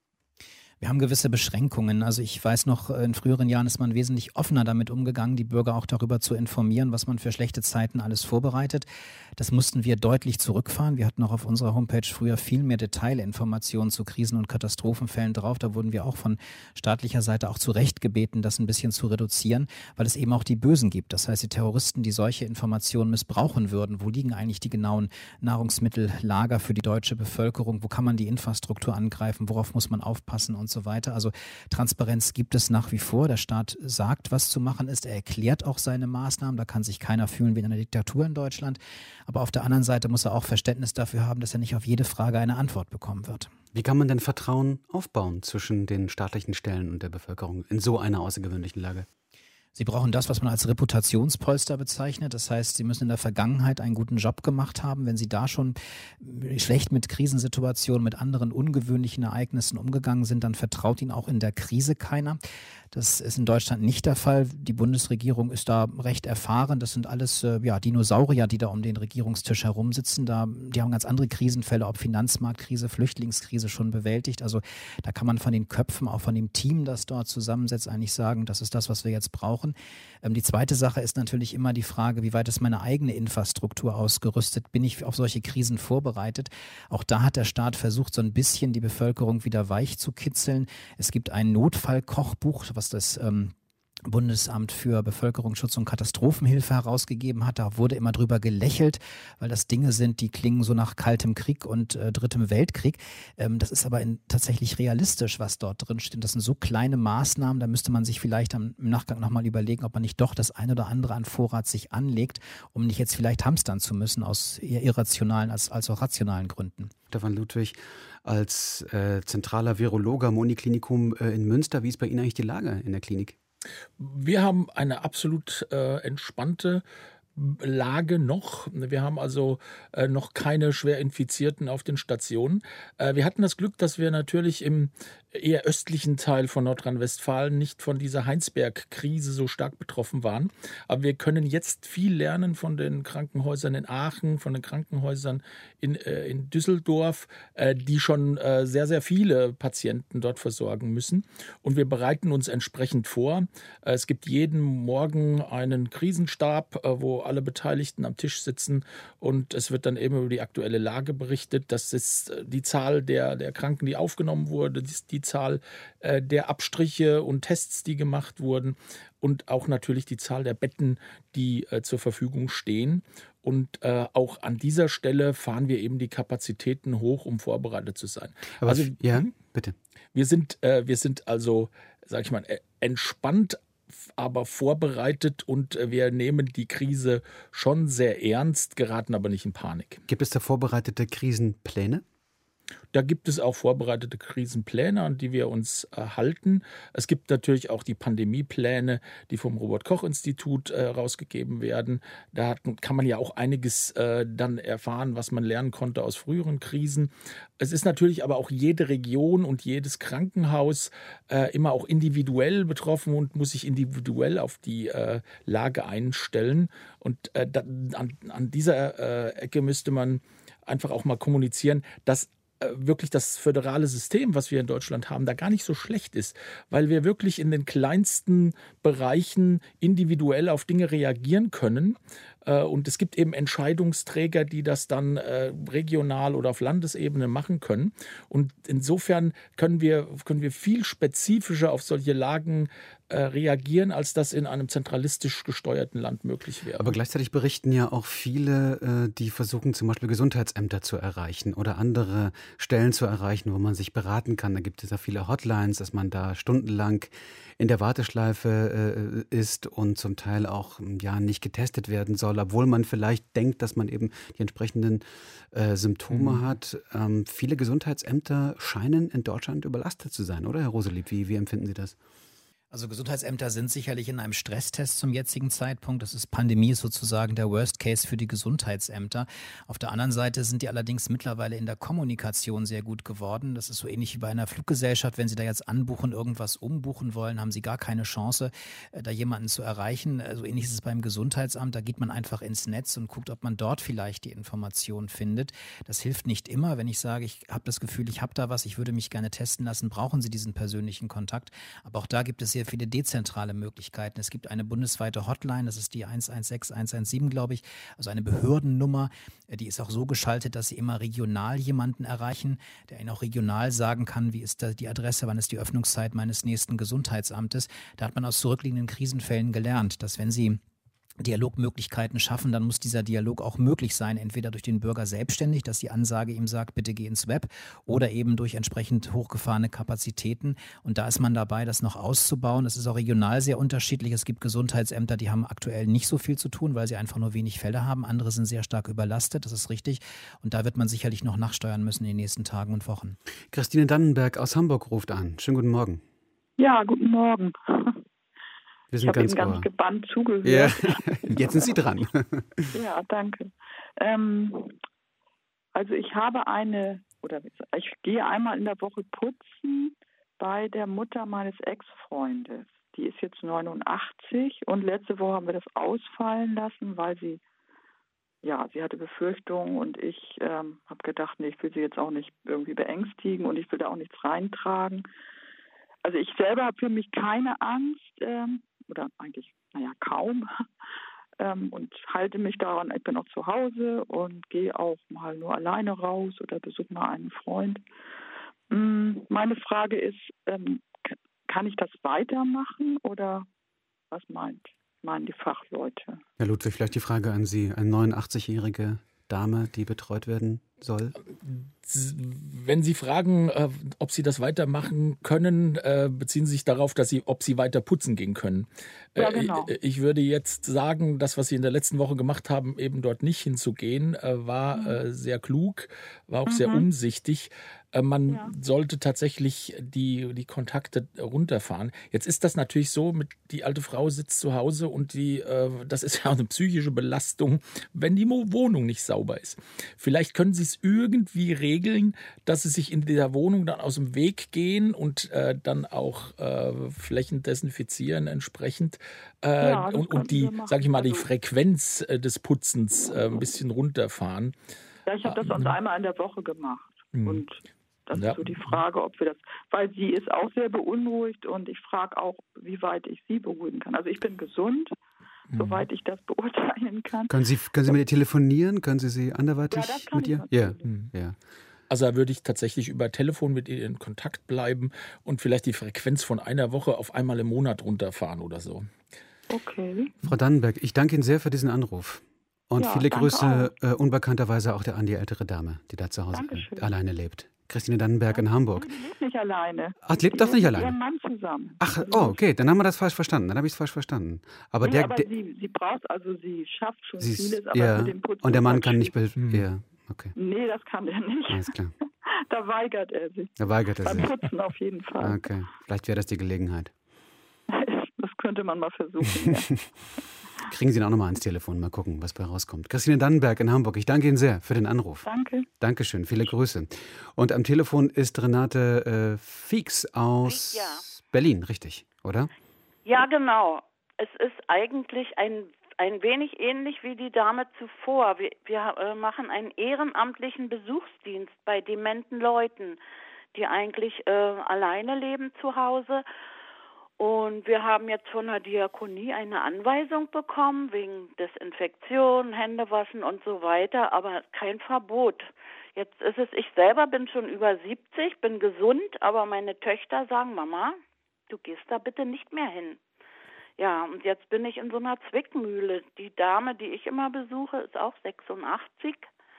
Wir haben gewisse Beschränkungen. Also ich weiß noch, in früheren Jahren ist man wesentlich offener damit umgegangen, die Bürger auch darüber zu informieren, was man für schlechte Zeiten alles vorbereitet. Das mussten wir deutlich zurückfahren. Wir hatten auch auf unserer Homepage früher viel mehr Detailinformationen zu Krisen- und Katastrophenfällen drauf. Da wurden wir auch von staatlicher Seite auch zu Recht gebeten, das ein bisschen zu reduzieren, weil es eben auch die Bösen gibt. Das heißt, die Terroristen, die solche Informationen missbrauchen würden. Wo liegen eigentlich die genauen Nahrungsmittellager für die deutsche Bevölkerung? Wo kann man die Infrastruktur angreifen? Worauf muss man aufpassen und so weiter. Also Transparenz gibt es nach wie vor. Der Staat sagt, was zu machen ist. Er erklärt auch seine Maßnahmen. Da kann sich keiner fühlen wie in einer Diktatur in Deutschland. Aber auf der anderen Seite muss er auch Verständnis dafür haben, dass er nicht auf jede Frage eine Antwort bekommen wird. Wie kann man denn Vertrauen aufbauen zwischen den staatlichen Stellen und der Bevölkerung in so einer außergewöhnlichen Lage? Sie brauchen das, was man als Reputationspolster bezeichnet. Das heißt, Sie müssen in der Vergangenheit einen guten Job gemacht haben. Wenn Sie da schon schlecht mit Krisensituationen, mit anderen ungewöhnlichen Ereignissen umgegangen sind, dann vertraut Ihnen auch in der Krise keiner. Das ist in Deutschland nicht der Fall. Die Bundesregierung ist da recht erfahren. Das sind alles Dinosaurier, die da um den Regierungstisch herum sitzen. Die haben ganz andere Krisenfälle, ob Finanzmarktkrise, Flüchtlingskrise schon bewältigt. Also da kann man von den Köpfen, auch von dem Team, das dort zusammensetzt, eigentlich sagen, das ist das, was wir jetzt brauchen. Die zweite Sache ist natürlich immer die Frage, wie weit ist meine eigene Infrastruktur ausgerüstet? Bin ich auf solche Krisen vorbereitet? Auch da hat der Staat versucht, so ein bisschen die Bevölkerung wieder weich zu kitzeln. Es gibt ein Notfallkochbuch, was das Bundesamt für Bevölkerungsschutz und Katastrophenhilfe herausgegeben hat. Da wurde immer drüber gelächelt, weil das Dinge sind, die klingen so nach Kaltem Krieg und Drittem Weltkrieg. Das ist aber tatsächlich realistisch, was dort drin steht. Das sind so kleine Maßnahmen, da müsste man sich vielleicht im Nachgang nochmal überlegen, ob man nicht doch das ein oder andere an Vorrat sich anlegt, um nicht jetzt vielleicht hamstern zu müssen aus eher irrationalen als auch rationalen Gründen. Stefan Ludwig, als zentraler Virologe am Uniklinikum in Münster, wie ist bei Ihnen eigentlich die Lage in der Klinik? Wir haben eine absolut entspannte Lage noch. Wir haben also noch keine schwer Infizierten auf den Stationen. Wir hatten das Glück, dass wir natürlich im eher östlichen Teil von Nordrhein-Westfalen nicht von dieser Heinsberg-Krise so stark betroffen waren. Aber wir können jetzt viel lernen von den Krankenhäusern in Aachen, von den Krankenhäusern in Düsseldorf, die schon sehr, sehr viele Patienten dort versorgen müssen. Und wir bereiten uns entsprechend vor. Es gibt jeden Morgen einen Krisenstab, wo alle Beteiligten am Tisch sitzen und es wird dann eben über die aktuelle Lage berichtet. Das ist die Zahl der Kranken, die aufgenommen wurde, die Zahl der Abstriche und Tests, die gemacht wurden und auch natürlich die Zahl der Betten, die zur Verfügung stehen. Und auch an dieser Stelle fahren wir eben die Kapazitäten hoch, um vorbereitet zu sein. Aber also, ja, bitte. Wir sind also, sag ich mal, entspannt, aber vorbereitet und wir nehmen die Krise schon sehr ernst, geraten aber nicht in Panik. Gibt es da vorbereitete Krisenpläne? Da gibt es auch vorbereitete Krisenpläne, an die wir uns halten. Es gibt natürlich auch die Pandemiepläne, die vom Robert-Koch-Institut rausgegeben werden. Da kann man ja auch einiges dann erfahren, was man lernen konnte aus früheren Krisen. Es ist natürlich aber auch jede Region und jedes Krankenhaus immer auch individuell betroffen und muss sich individuell auf die Lage einstellen. Und an dieser Ecke müsste man einfach auch mal kommunizieren, dass wirklich das föderale System, was wir in Deutschland haben, da gar nicht so schlecht ist, weil wir wirklich in den kleinsten Bereichen individuell auf Dinge reagieren können. Und es gibt eben Entscheidungsträger, die das dann regional oder auf Landesebene machen können. Und insofern können wir viel spezifischer auf solche Lagen reagieren, als das in einem zentralistisch gesteuerten Land möglich wäre. Aber gleichzeitig berichten ja auch viele, die versuchen zum Beispiel Gesundheitsämter zu erreichen oder andere Stellen zu erreichen, wo man sich beraten kann. Da gibt es ja viele Hotlines, dass man da stundenlang in der Warteschleife ist und zum Teil auch nicht getestet werden soll, obwohl man vielleicht denkt, dass man eben die entsprechenden Symptome hat. Viele Gesundheitsämter scheinen in Deutschland überlastet zu sein, oder Herr Roselieb? Wie empfinden Sie das? Also Gesundheitsämter sind sicherlich in einem Stresstest zum jetzigen Zeitpunkt. Pandemie ist sozusagen der Worst Case für die Gesundheitsämter. Auf der anderen Seite sind die allerdings mittlerweile in der Kommunikation sehr gut geworden. Das ist so ähnlich wie bei einer Fluggesellschaft. Wenn Sie da jetzt anbuchen, irgendwas umbuchen wollen, haben Sie gar keine Chance, da jemanden zu erreichen. So ähnlich ist es beim Gesundheitsamt. Da geht man einfach ins Netz und guckt, ob man dort vielleicht die Informationen findet. Das hilft nicht immer. Wenn ich sage, ich habe das Gefühl, ich habe da was, ich würde mich gerne testen lassen, brauchen Sie diesen persönlichen Kontakt. Aber auch da gibt es sehr viele dezentrale Möglichkeiten. Es gibt eine bundesweite Hotline, das ist die 116 117, glaube ich, also eine Behördennummer, die ist auch so geschaltet, dass Sie immer regional jemanden erreichen, der Ihnen auch regional sagen kann, wie ist da die Adresse, wann ist die Öffnungszeit meines nächsten Gesundheitsamtes. Da hat man aus zurückliegenden Krisenfällen gelernt, dass wenn Sie Dialogmöglichkeiten schaffen, dann muss dieser Dialog auch möglich sein, entweder durch den Bürger selbstständig, dass die Ansage ihm sagt, bitte geh ins Web, oder eben durch entsprechend hochgefahrene Kapazitäten. Und da ist man dabei, das noch auszubauen. Es ist auch regional sehr unterschiedlich. Es gibt Gesundheitsämter, die haben aktuell nicht so viel zu tun, weil sie einfach nur wenig Fälle haben. Andere sind sehr stark überlastet, das ist richtig. Und da wird man sicherlich noch nachsteuern müssen in den nächsten Tagen und Wochen. Christine Dannenberg aus Hamburg ruft an. Schönen guten Morgen. Ja, guten Morgen. Wir sind ich habe ganz gebannt zugehört. Ja, jetzt sind Sie dran. Ja, danke. Also ich gehe einmal in der Woche putzen bei der Mutter meines Ex-Freundes. Die ist jetzt 89 und letzte Woche haben wir das ausfallen lassen, weil sie hatte Befürchtungen und ich habe gedacht, nee, ich will sie jetzt auch nicht irgendwie beängstigen und ich will da auch nichts reintragen. Also ich selber habe für mich keine Angst, oder eigentlich, kaum, und halte mich daran, ich bin auch zu Hause und gehe auch mal nur alleine raus oder besuche mal einen Freund. Meine Frage ist, kann ich das weitermachen oder was meinen die Fachleute? Herr Ludwig, vielleicht die Frage an Sie, eine 89-jährige Dame, die betreut werden soll? Wenn Sie fragen, ob Sie das weitermachen können, beziehen Sie sich darauf, ob Sie weiter putzen gehen können. Ja, genau. Ich würde jetzt sagen, das, was Sie in der letzten Woche gemacht haben, eben dort nicht hinzugehen, war sehr klug, war auch sehr umsichtig. Man sollte tatsächlich die Kontakte runterfahren. Jetzt ist das natürlich so, die alte Frau sitzt zu Hause und das ist ja eine psychische Belastung, wenn die Wohnung nicht sauber ist. Vielleicht können Sie es irgendwie regeln, dass Sie sich in der Wohnung dann aus dem Weg gehen und dann auch Flächen desinfizieren entsprechend und die, sage ich mal, die Frequenz des Putzens ein bisschen runterfahren. Ja, ich habe das sonst einmal in der Woche gemacht und das ist so die Frage, ob wir das, weil sie ist auch sehr beunruhigt und ich frage auch, wie weit ich sie beruhigen kann. Also ich bin gesund, soweit ich das beurteilen kann. Können Sie mit ihr telefonieren? Können Sie anderweitig mit ihr? Ja. Also da würde ich tatsächlich über Telefon mit ihr in Kontakt bleiben und vielleicht die Frequenz von einer Woche auf einmal im Monat runterfahren oder so. Okay. Frau Dannenberg, ich danke Ihnen sehr für diesen Anruf. Und viele Grüße unbekannterweise auch an die ältere Dame, die da zu Hause alleine lebt. Christine Dannenberg in Hamburg. Die lebt nicht alleine. Ach, lebt doch nicht alleine? Mit ihrem Mann zusammen. Ach, okay, dann haben wir das falsch verstanden. Dann habe ich es falsch verstanden. Aber sie braucht, sie schafft schon vieles, aber mit dem Putzen. Und der Mann kann nicht okay. Nee, das kann er nicht. Alles klar. Da weigert er sich. Beim Putzen auf jeden Fall. Okay, vielleicht wäre das die Gelegenheit. Das könnte man mal versuchen, ja. Kriegen Sie ihn auch nochmal ans Telefon, mal gucken, was bei rauskommt. Christine Dannenberg in Hamburg, ich danke Ihnen sehr für den Anruf. Danke. Dankeschön, viele Grüße. Und am Telefon ist Renate Fieks aus Berlin, richtig, oder? Ja, genau. Es ist eigentlich ein wenig ähnlich wie die Dame zuvor. Wir machen einen ehrenamtlichen Besuchsdienst bei dementen Leuten, die eigentlich alleine leben zu Hause. Und wir haben jetzt von der Diakonie eine Anweisung bekommen wegen Desinfektion, Händewaschen und so weiter, aber kein Verbot. Jetzt ist es, ich selber bin schon über 70, bin gesund, aber meine Töchter sagen, Mama, du gehst da bitte nicht mehr hin. Ja, und jetzt bin ich in so einer Zwickmühle. Die Dame, die ich immer besuche, ist auch 86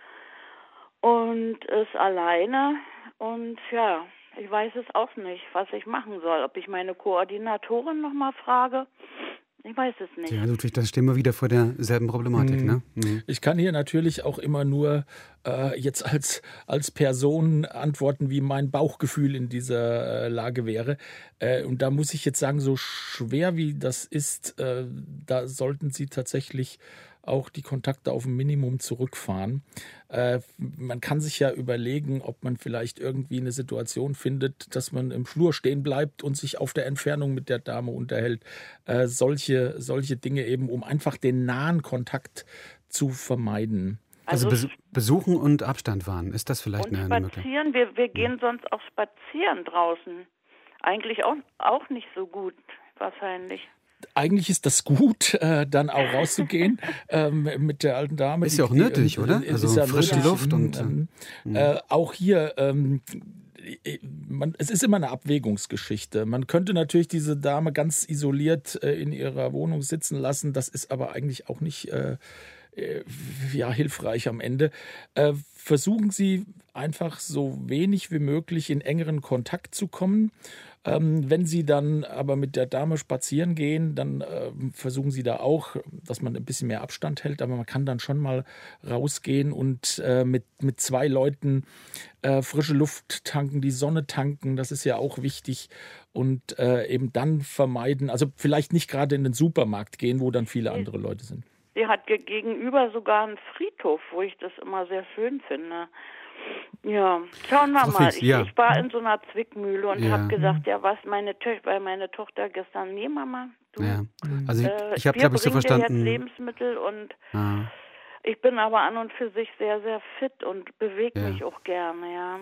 und ist alleine und ja, ich weiß es auch nicht, was ich machen soll. Ob ich meine Koordinatorin nochmal frage, Ich weiß es nicht. Ja, Ludwig, da stehen wir wieder vor derselben Problematik, ne? Ich kann hier natürlich auch immer nur jetzt als Person antworten, wie mein Bauchgefühl in dieser Lage wäre. Und da muss ich jetzt sagen, so schwer wie das ist, da sollten Sie tatsächlich auch die Kontakte auf ein Minimum zurückfahren. Man kann sich ja überlegen, ob man vielleicht irgendwie eine Situation findet, dass man im Flur stehen bleibt und sich auf der Entfernung mit der Dame unterhält. Solche Dinge eben, um einfach den nahen Kontakt zu vermeiden. Also besuchen und Abstand wahren, ist das vielleicht eine Möglichkeit? Spazieren, wir gehen sonst auch spazieren draußen. Eigentlich auch nicht so gut, wahrscheinlich. Eigentlich ist das gut, dann auch rauszugehen mit der alten Dame. Ist ja auch nötig, oder? Also frische Luft und auch hier. Es ist immer eine Abwägungsgeschichte. Man könnte natürlich diese Dame ganz isoliert in ihrer Wohnung sitzen lassen. Das ist aber eigentlich auch nicht hilfreich am Ende. Versuchen Sie einfach so wenig wie möglich in engeren Kontakt zu kommen. Wenn Sie dann aber mit der Dame spazieren gehen, dann versuchen Sie da auch, dass man ein bisschen mehr Abstand hält. Aber man kann dann schon mal rausgehen und mit 2 Leuten frische Luft tanken, die Sonne tanken. Das ist ja auch wichtig. Und eben dann vermeiden, also vielleicht nicht gerade in den Supermarkt gehen, wo dann viele andere Leute sind. Sie hat gegenüber sogar einen Friedhof, wo ich das immer sehr schön finde. Ja, schauen wir mal. Ich war in so einer Zwickmühle und habe gesagt, weil meine Tochter gestern, nee Mama, du, also ich habe, glaube ich, so verstanden. Jetzt Lebensmittel und ich bin aber an und für sich sehr, sehr fit und bewege mich auch gerne, ja.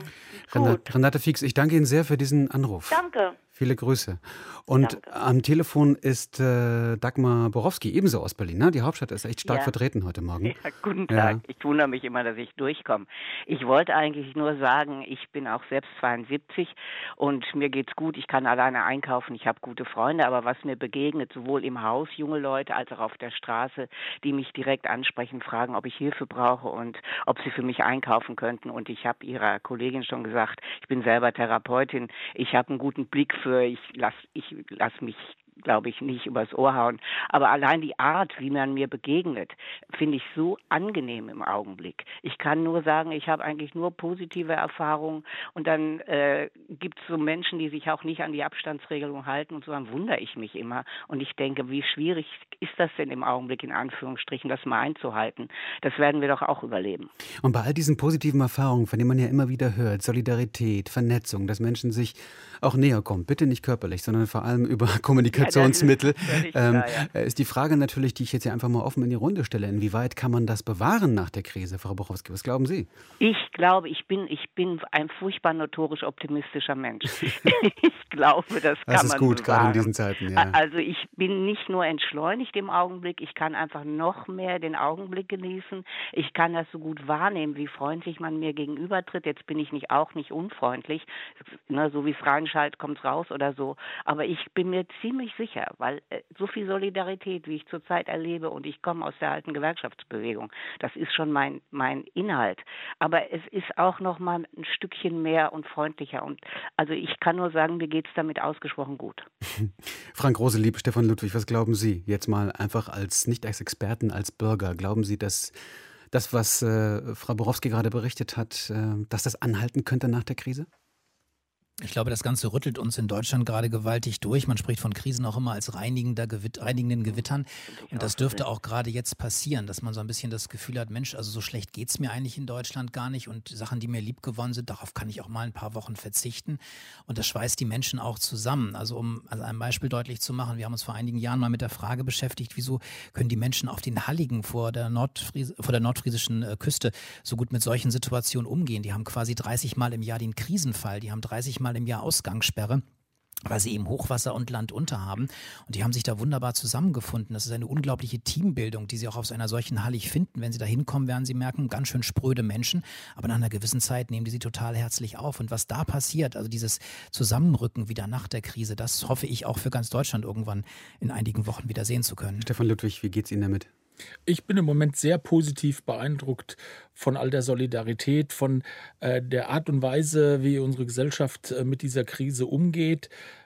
Renate Fix, ich danke Ihnen sehr für diesen Anruf. Danke. Viele Grüße. Und am Telefon ist Dagmar Borowski, ebenso aus Berlin. Ne? Die Hauptstadt ist echt stark vertreten heute Morgen. Ja, guten Tag. Ja. Ich wundere mich immer, dass ich durchkomme. Ich wollte eigentlich nur sagen, ich bin auch selbst 72 und mir geht's gut. Ich kann alleine einkaufen. Ich habe gute Freunde. Aber was mir begegnet, sowohl im Haus junge Leute als auch auf der Straße, die mich direkt ansprechen, fragen, ob ich Hilfe brauche und ob sie für mich einkaufen könnten. Und ich habe Ihrer Kollegin schon gesagt, ich bin selber Therapeutin. Ich habe einen guten Blick ich lass mich, glaube ich, nicht übers Ohr hauen. Aber allein die Art, wie man mir begegnet, finde ich so angenehm im Augenblick. Ich kann nur sagen, ich habe eigentlich nur positive Erfahrungen. Und dann gibt es so Menschen, die sich auch nicht an die Abstandsregelung halten. Und so dann wundere ich mich immer. Und ich denke, wie schwierig ist das denn im Augenblick, in Anführungsstrichen, das mal einzuhalten? Das werden wir doch auch überleben. Und bei all diesen positiven Erfahrungen, von denen man ja immer wieder hört, Solidarität, Vernetzung, dass Menschen sich auch näher kommen, bitte nicht körperlich, sondern vor allem über Kommunikationsmittel, ist die Frage natürlich, die ich jetzt hier einfach mal offen in die Runde stelle. Inwieweit kann man das bewahren nach der Krise, Frau Borowski? Was glauben Sie? Ich glaube, ich bin ein furchtbar notorisch optimistischer Mensch. Ich glaube, das kann man Das ist gut, bewahren. gerade in diesen Zeiten. Ja. Also ich bin nicht nur entschleunigt im Augenblick, ich kann einfach noch mehr den Augenblick genießen. Ich kann das so gut wahrnehmen, wie freundlich man mir gegenübertritt. Jetzt bin ich auch nicht unfreundlich, ne, so wie es reinschaltet, kommt es raus oder so. Aber ich bin mir ziemlich sicher, weil so viel Solidarität, wie ich zurzeit erlebe, und ich komme aus der alten Gewerkschaftsbewegung, das ist schon mein Inhalt. Aber es ist auch noch mal ein Stückchen mehr und freundlicher. Und also ich kann nur sagen, mir geht es damit ausgesprochen gut. Frank Roselieb, Stefan Ludwig, was glauben Sie jetzt mal einfach nicht als Experten, als Bürger? Glauben Sie, dass das, was Frau Borowski gerade berichtet hat, dass das anhalten könnte nach der Krise? Ich glaube, das Ganze rüttelt uns in Deutschland gerade gewaltig durch. Man spricht von Krisen auch immer als reinigenden Gewittern. Und das dürfte auch gerade jetzt passieren, dass man so ein bisschen das Gefühl hat, Mensch, also so schlecht geht's mir eigentlich in Deutschland gar nicht. Und Sachen, die mir lieb gewonnen sind, darauf kann ich auch mal ein paar Wochen verzichten. Und das schweißt die Menschen auch zusammen. Also um ein Beispiel deutlich zu machen, wir haben uns vor einigen Jahren mal mit der Frage beschäftigt, wieso können die Menschen auf den Halligen vor der nordfriesischen Küste so gut mit solchen Situationen umgehen. Die haben quasi 30 Mal im Jahr den Krisenfall, die haben 30 Mal im Jahr Ausgangssperre, weil sie eben Hochwasser und Land unter haben. Und die haben sich da wunderbar zusammengefunden. Das ist eine unglaubliche Teambildung, die sie auch auf einer solchen Hallig finden. Wenn sie da hinkommen, werden sie merken, ganz schön spröde Menschen. Aber nach einer gewissen Zeit nehmen die sie total herzlich auf. Und was da passiert, also dieses Zusammenrücken wieder nach der Krise, das hoffe ich auch für ganz Deutschland irgendwann in einigen Wochen wieder sehen zu können. Stefan Ludwig, wie geht's Ihnen damit? Ich bin im Moment sehr positiv beeindruckt von all der Solidarität, von der Art und Weise, wie unsere Gesellschaft mit dieser Krise umgeht.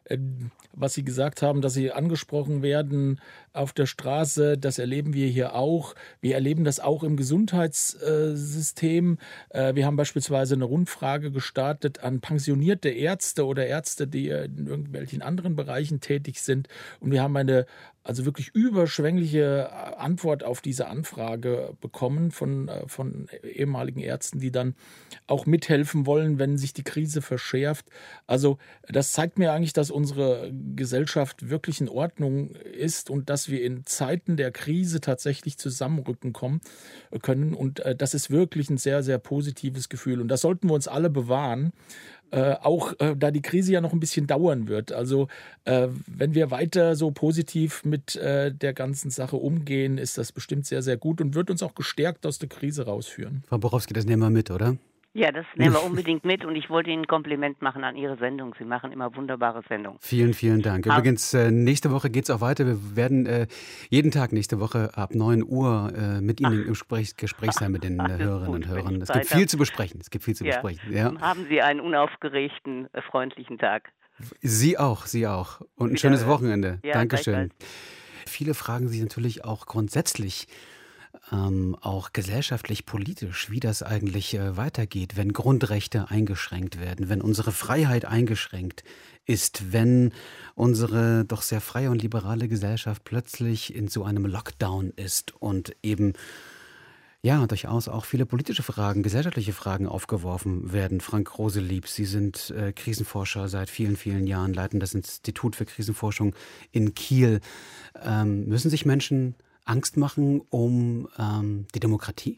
Was Sie gesagt haben, dass Sie angesprochen werden auf der Straße, das erleben wir hier auch. Wir erleben das auch im Gesundheitssystem. Wir haben beispielsweise eine Rundfrage gestartet an pensionierte Ärzte oder Ärzte, die in irgendwelchen anderen Bereichen tätig sind. Und wir haben eine wirklich überschwängliche Antwort auf diese Anfrage bekommen von ehemaligen Ärzten, die dann auch mithelfen wollen, wenn sich die Krise verschärft. Also das zeigt mir eigentlich, dass unsere Gesellschaft wirklich in Ordnung ist und dass wir in Zeiten der Krise tatsächlich zusammenrücken können. Und das ist wirklich ein sehr, sehr positives Gefühl. Und das sollten wir uns alle bewahren. Auch da die Krise ja noch ein bisschen dauern wird. Also wenn wir weiter so positiv mit der ganzen Sache umgehen, ist das bestimmt sehr, sehr gut und wird uns auch gestärkt aus der Krise rausführen. Frau Borowski, das nehmen wir mit, oder? Ja, das nehmen wir unbedingt mit und ich wollte Ihnen ein Kompliment machen an Ihre Sendung. Sie machen immer wunderbare Sendungen. Vielen, vielen Dank. Übrigens, nächste Woche geht es auch weiter. Wir werden jeden Tag nächste Woche ab 9 Uhr mit Ihnen im Gespräch sein mit den Hörerinnen und Hörern. Es gibt viel zu besprechen. Ja. Haben Sie einen unaufgeregten, freundlichen Tag. Sie auch. Und ein schönes Wochenende. Ja, Dankeschön. Viele fragen sich natürlich auch grundsätzlich, auch gesellschaftlich, politisch, wie das eigentlich weitergeht, wenn Grundrechte eingeschränkt werden, wenn unsere Freiheit eingeschränkt ist, wenn unsere doch sehr freie und liberale Gesellschaft plötzlich in so einem Lockdown ist und eben durchaus auch viele politische Fragen, gesellschaftliche Fragen aufgeworfen werden. Frank Roselieb, Sie sind Krisenforscher seit vielen, vielen Jahren, leiten das Institut für Krisenforschung in Kiel. Müssen sich Menschen Angst machen um die Demokratie?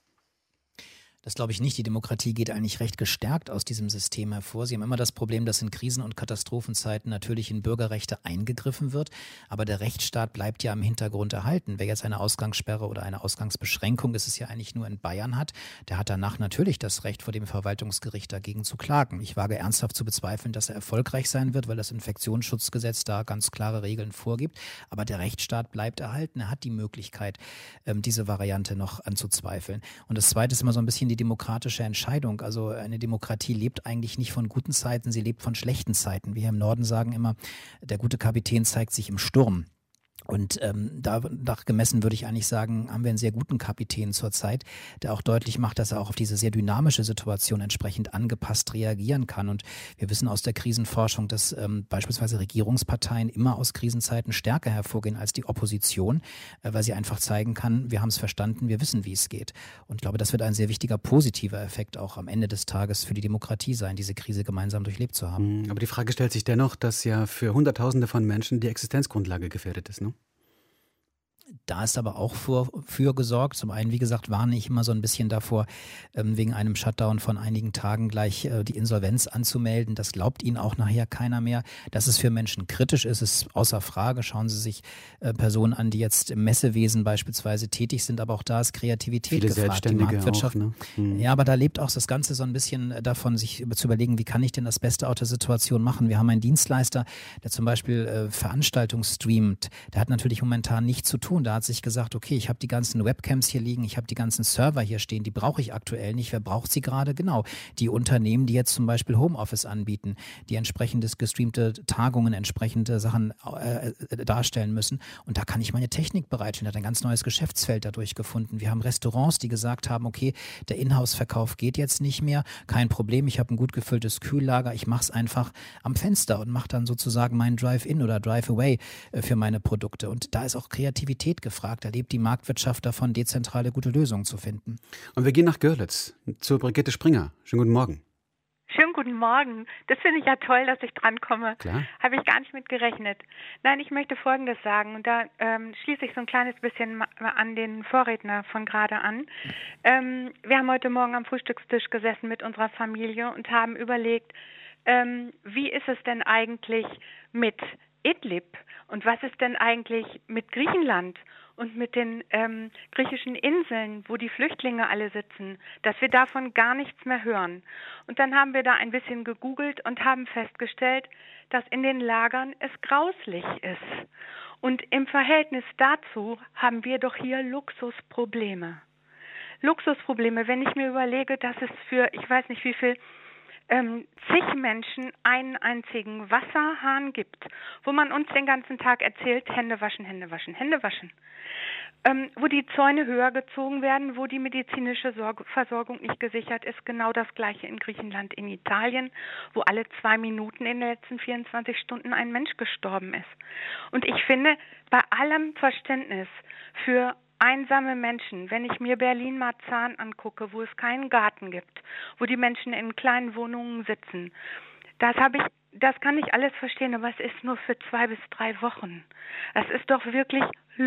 Das glaube ich nicht. Die Demokratie geht eigentlich recht gestärkt aus diesem System hervor. Sie haben immer das Problem, dass in Krisen- und Katastrophenzeiten natürlich in Bürgerrechte eingegriffen wird. Aber der Rechtsstaat bleibt ja im Hintergrund erhalten. Wer jetzt eine Ausgangssperre oder eine Ausgangsbeschränkung, das es ja eigentlich nur in Bayern hat, der hat danach natürlich das Recht, vor dem Verwaltungsgericht dagegen zu klagen. Ich wage ernsthaft zu bezweifeln, dass er erfolgreich sein wird, weil das Infektionsschutzgesetz da ganz klare Regeln vorgibt. Aber der Rechtsstaat bleibt erhalten. Er hat die Möglichkeit, diese Variante noch anzuzweifeln. Und das Zweite ist immer so ein bisschen die demokratische Entscheidung. Also eine Demokratie lebt eigentlich nicht von guten Zeiten, sie lebt von schlechten Zeiten. Wir hier im Norden sagen immer, der gute Kapitän zeigt sich im Sturm. Und danach gemessen würde ich eigentlich sagen, haben wir einen sehr guten Kapitän zurzeit, der auch deutlich macht, dass er auch auf diese sehr dynamische Situation entsprechend angepasst reagieren kann. Und wir wissen aus der Krisenforschung, dass beispielsweise Regierungsparteien immer aus Krisenzeiten stärker hervorgehen als die Opposition, weil sie einfach zeigen kann, wir haben es verstanden, wir wissen, wie es geht. Und ich glaube, das wird ein sehr wichtiger positiver Effekt auch am Ende des Tages für die Demokratie sein, diese Krise gemeinsam durchlebt zu haben. Aber die Frage stellt sich dennoch, dass ja für Hunderttausende von Menschen die Existenzgrundlage gefährdet ist, ne? Da ist aber auch für gesorgt. Zum einen, wie gesagt, warne ich immer so ein bisschen davor, wegen einem Shutdown von einigen Tagen gleich die Insolvenz anzumelden. Das glaubt Ihnen auch nachher keiner mehr. Dass es für Menschen kritisch ist, ist außer Frage. Schauen Sie sich Personen an, die jetzt im Messewesen beispielsweise tätig sind, aber auch da ist Kreativität viele gefragt. Die Marktwirtschaft. Auch, ne? Ja, aber da lebt auch das Ganze so ein bisschen davon, sich zu überlegen, wie kann ich denn das Beste aus der Situation machen. Wir haben einen Dienstleister, der zum Beispiel Veranstaltungen streamt. Der hat natürlich momentan nichts zu tun. Da hat sich gesagt, okay, ich habe die ganzen Webcams hier liegen, ich habe die ganzen Server hier stehen, die brauche ich aktuell nicht. Wer braucht sie gerade? Genau, die Unternehmen, die jetzt zum Beispiel Homeoffice anbieten, die entsprechendes gestreamte Tagungen, entsprechende Sachen darstellen müssen. Und da kann ich meine Technik bereitstellen. Da hat ein ganz neues Geschäftsfeld dadurch gefunden. Wir haben Restaurants, die gesagt haben, okay, der Inhouse-Verkauf geht jetzt nicht mehr, kein Problem, ich habe ein gut gefülltes Kühllager, ich mache es einfach am Fenster und mache dann sozusagen meinen Drive-In oder Drive-Away für meine Produkte. Und da ist auch Kreativität gefragt. Da lebt die Marktwirtschaft davon, dezentrale gute Lösungen zu finden. Und wir gehen nach Görlitz zu Brigitte Springer. Schönen guten Morgen. Schönen guten Morgen. Das finde ich ja toll, dass ich drankomme. Klar. Habe ich gar nicht mit gerechnet. Nein, ich möchte Folgendes sagen. Und da schließe ich so ein kleines bisschen an den Vorredner von gerade an. Wir haben heute Morgen am Frühstückstisch gesessen mit unserer Familie und haben überlegt, wie ist es denn eigentlich mit Idlib? Und was ist denn eigentlich mit Griechenland und mit den griechischen Inseln, wo die Flüchtlinge alle sitzen, dass wir davon gar nichts mehr hören? Und dann haben wir da ein bisschen gegoogelt und haben festgestellt, dass in den Lagern es grauslich ist. Und im Verhältnis dazu haben wir doch hier Luxusprobleme. Luxusprobleme, wenn ich mir überlege, dass es für, ich weiß nicht wie viel zig Menschen einen einzigen Wasserhahn gibt, wo man uns den ganzen Tag erzählt, Hände waschen, Hände waschen, Hände waschen. Wo die Zäune höher gezogen werden, wo die medizinische Versorgung nicht gesichert ist. Genau das Gleiche in Griechenland, in Italien, wo alle 2 Minuten in den letzten 24 Stunden ein Mensch gestorben ist. Und ich finde, bei allem Verständnis für einsame Menschen, wenn ich mir Berlin-Marzahn angucke, wo es keinen Garten gibt, wo die Menschen in kleinen Wohnungen sitzen, das kann ich alles verstehen, aber es ist nur für 2 bis 3 Wochen. Das ist doch wirklich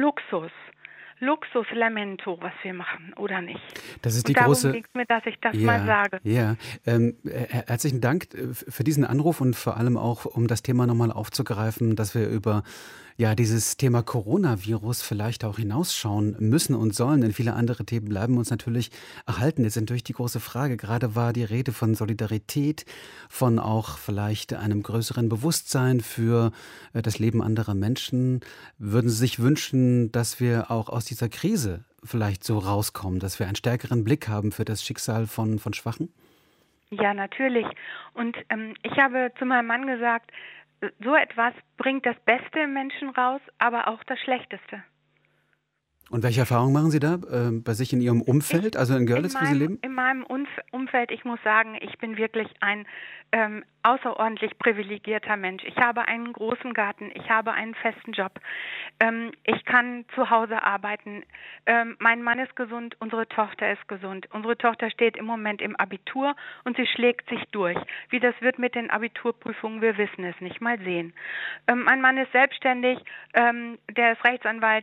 Luxuslamento, was wir machen, oder nicht? Das ist die darum große. liegt mir, dass ich das mal sage. Ja, herzlichen Dank für diesen Anruf und vor allem auch, um das Thema nochmal aufzugreifen, dass wir über dieses Thema Coronavirus vielleicht auch hinausschauen müssen und sollen, denn viele andere Themen bleiben uns natürlich erhalten. Jetzt natürlich die große Frage, gerade war die Rede von Solidarität, von auch vielleicht einem größeren Bewusstsein für das Leben anderer Menschen. Würden Sie sich wünschen, dass wir auch aus dieser Krise vielleicht so rauskommen, dass wir einen stärkeren Blick haben für das Schicksal von Schwachen? Ja, natürlich. Und ich habe zu meinem Mann gesagt, so etwas bringt das Beste im Menschen raus, aber auch das Schlechteste. Und welche Erfahrungen machen Sie da bei sich in Ihrem Umfeld, also in Görlitz, wo Sie leben? In meinem Umfeld, ich muss sagen, ich bin wirklich ein außerordentlich privilegierter Mensch. Ich habe einen großen Garten, ich habe einen festen Job. Ich kann zu Hause arbeiten. Mein Mann ist gesund, unsere Tochter ist gesund. Unsere Tochter steht im Moment im Abitur und sie schlägt sich durch. Wie das wird mit den Abiturprüfungen, wir wissen es nicht. Mal sehen. Mein Mann ist selbstständig, der ist Rechtsanwalt,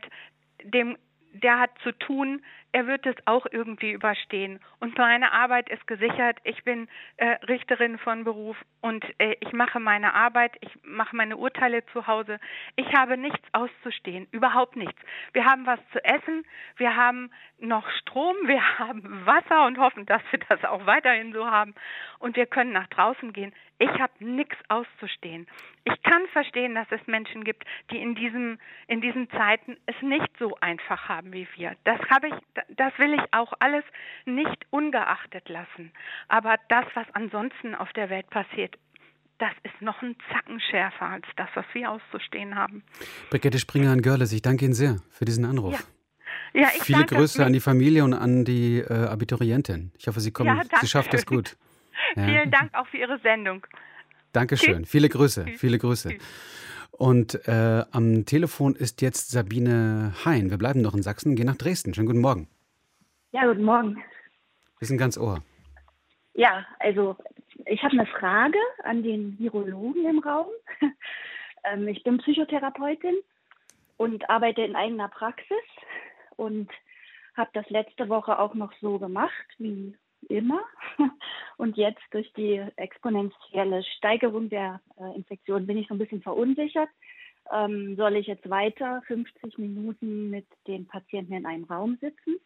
der hat zu tun, er wird es auch irgendwie überstehen. Und meine Arbeit ist gesichert. Ich bin Richterin von Beruf und ich mache meine Arbeit, ich mache meine Urteile zu Hause. Ich habe nichts auszustehen, überhaupt nichts. Wir haben was zu essen, wir haben noch Strom, wir haben Wasser und hoffen, dass wir das auch weiterhin so haben. Und wir können nach draußen gehen. Ich habe nichts auszustehen. Ich kann verstehen, dass es Menschen gibt, die in diesen Zeiten es nicht so einfach haben wie wir. Das will ich auch alles nicht ungeachtet lassen. Aber das, was ansonsten auf der Welt passiert, das ist noch ein Zacken schärfer als das, was wir auszustehen haben. Brigitte Springer in Görlitz, ich danke Ihnen sehr für diesen Anruf. Ja, Viele Grüße an die Familie und an die Abiturientin. Ich hoffe, Sie schafft das gut. Ja. Vielen Dank auch für Ihre Sendung. Dankeschön. Tschüss. Viele Grüße. Tschüss. Viele Grüße. Tschüss. Und am Telefon ist jetzt Sabine Hein. Wir bleiben noch in Sachsen, gehen nach Dresden. Schönen guten Morgen. Ja, guten Morgen. Wir sind ganz Ohr. Ja, also ich habe eine Frage an den Virologen im Raum. Ich bin Psychotherapeutin und arbeite in eigener Praxis und habe das letzte Woche auch noch so gemacht wie immer. Und jetzt durch die exponentielle Steigerung der Infektion bin ich so ein bisschen verunsichert. Soll ich jetzt weiter 50 Minuten mit den Patienten in einem Raum sitzen?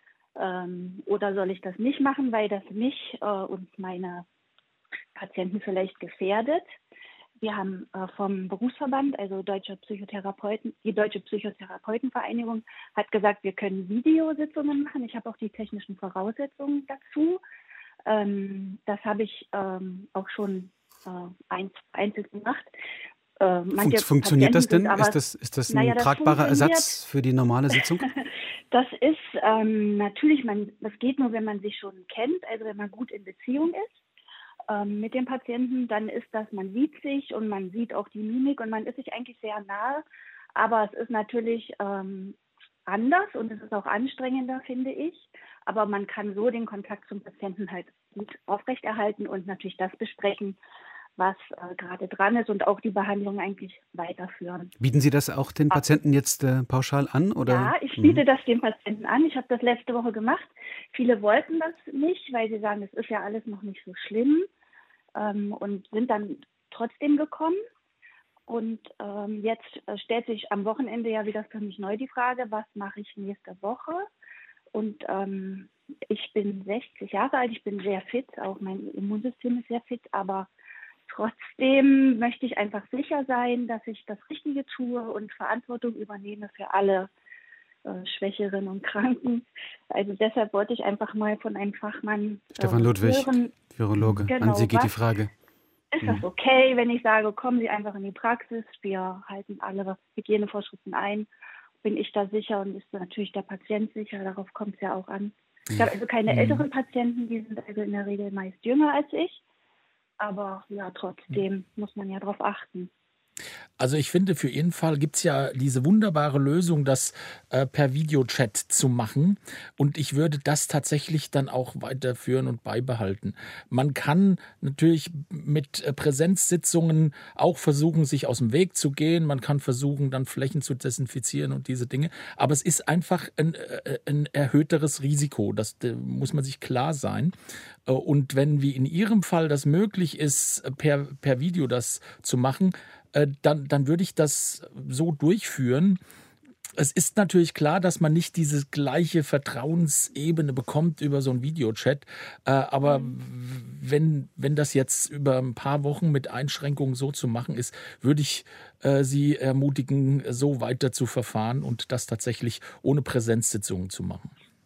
Oder soll ich das nicht machen, weil das mich und meine Patienten vielleicht gefährdet? Wir haben vom Berufsverband, also die Deutsche Psychotherapeutenvereinigung, hat gesagt, wir können Videositzungen machen. Ich habe auch die technischen Voraussetzungen dazu. Das habe ich auch schon einzeln gemacht. Funktioniert das denn? Ist das ein tragbarer Ersatz für die normale Sitzung? Das ist natürlich, das geht nur, wenn man sich schon kennt, also wenn man gut in Beziehung ist mit dem Patienten, dann ist das, man sieht sich und man sieht auch die Mimik und man ist sich eigentlich sehr nahe, aber es ist natürlich anders und es ist auch anstrengender, finde ich, aber man kann so den Kontakt zum Patienten halt gut aufrechterhalten und natürlich das besprechen, was gerade dran ist und auch die Behandlung eigentlich weiterführen. Bieten Sie das auch den Patienten jetzt pauschal an? Oder? Ja, ich biete das den Patienten an. Ich habe das letzte Woche gemacht. Viele wollten das nicht, weil sie sagen, es ist ja alles noch nicht so schlimm und sind dann trotzdem gekommen. Und jetzt stellt sich am Wochenende ja wieder für mich neu die Frage, was mache ich nächste Woche? Und ich bin 60 Jahre alt, ich bin sehr fit, auch mein Immunsystem ist sehr fit, aber trotzdem möchte ich einfach sicher sein, dass ich das Richtige tue und Verantwortung übernehme für alle Schwächeren und Kranken. Also deshalb wollte ich einfach mal von einem Fachmann Stefan Ludwig, hören. Virologe, Genau, an Sie geht die Frage. Ist das okay, wenn ich sage, kommen Sie einfach in die Praxis, wir halten alle Hygienevorschriften ein? Bin ich da sicher und ist natürlich der Patient sicher? Darauf kommt es ja auch an. Ich habe also keine älteren Patienten, die sind also in der Regel meist jünger als ich. Aber ja, trotzdem muss man ja darauf achten. Also ich finde, für jeden Fall gibt es ja diese wunderbare Lösung, das per Videochat zu machen. Und ich würde das tatsächlich dann auch weiterführen und beibehalten. Man kann natürlich mit Präsenzsitzungen auch versuchen, sich aus dem Weg zu gehen. Man kann versuchen, dann Flächen zu desinfizieren und diese Dinge. Aber es ist einfach ein erhöhteres Risiko. Das muss man sich klar sein. Und wenn, wie in Ihrem Fall, das möglich ist, per Video das zu machen, dann würde ich das so durchführen. Es ist natürlich klar, dass man nicht diese gleiche Vertrauensebene bekommt über so einen Videochat. Aber wenn das jetzt über ein paar Wochen mit Einschränkungen so zu machen ist, würde ich Sie ermutigen, so weiter zu verfahren und das tatsächlich ohne Präsenzsitzungen zu machen.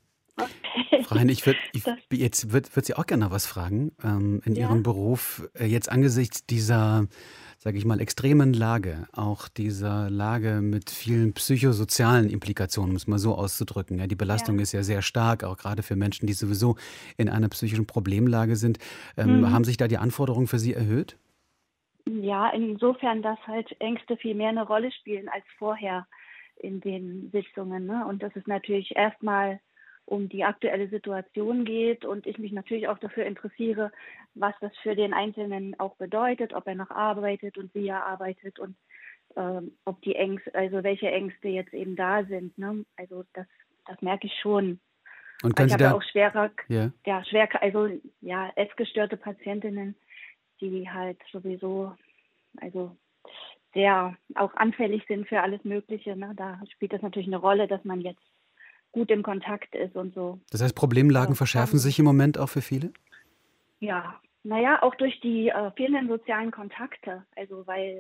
Okay. Frau Hein, jetzt würde Sie auch gerne noch was fragen. In Ihrem Beruf, jetzt angesichts dieser, sage ich mal, extremen Lage, auch dieser Lage mit vielen psychosozialen Implikationen, um es mal so auszudrücken. Ja, die Belastung ist ja sehr stark, auch gerade für Menschen, die sowieso in einer psychischen Problemlage sind. Haben sich da die Anforderungen für Sie erhöht? Ja, insofern, dass halt Ängste viel mehr eine Rolle spielen als vorher in den Sitzungen. Ne? Und das ist natürlich erstmal um die aktuelle Situation geht und ich mich natürlich auch dafür interessiere, was das für den Einzelnen auch bedeutet, ob er noch arbeitet und wie er arbeitet und ob die Ängste, also welche Ängste jetzt eben da sind. Ne? Also das merke ich schon. Und können ich Sie habe da auch essgestörte Patientinnen, die halt sowieso also sehr auch anfällig sind für alles Mögliche. Ne? Da spielt das natürlich eine Rolle, dass man jetzt gut im Kontakt ist und so. Das heißt, Problemlagen verschärfen sich im Moment auch für viele? Ja, naja, auch durch die fehlenden sozialen Kontakte. Also weil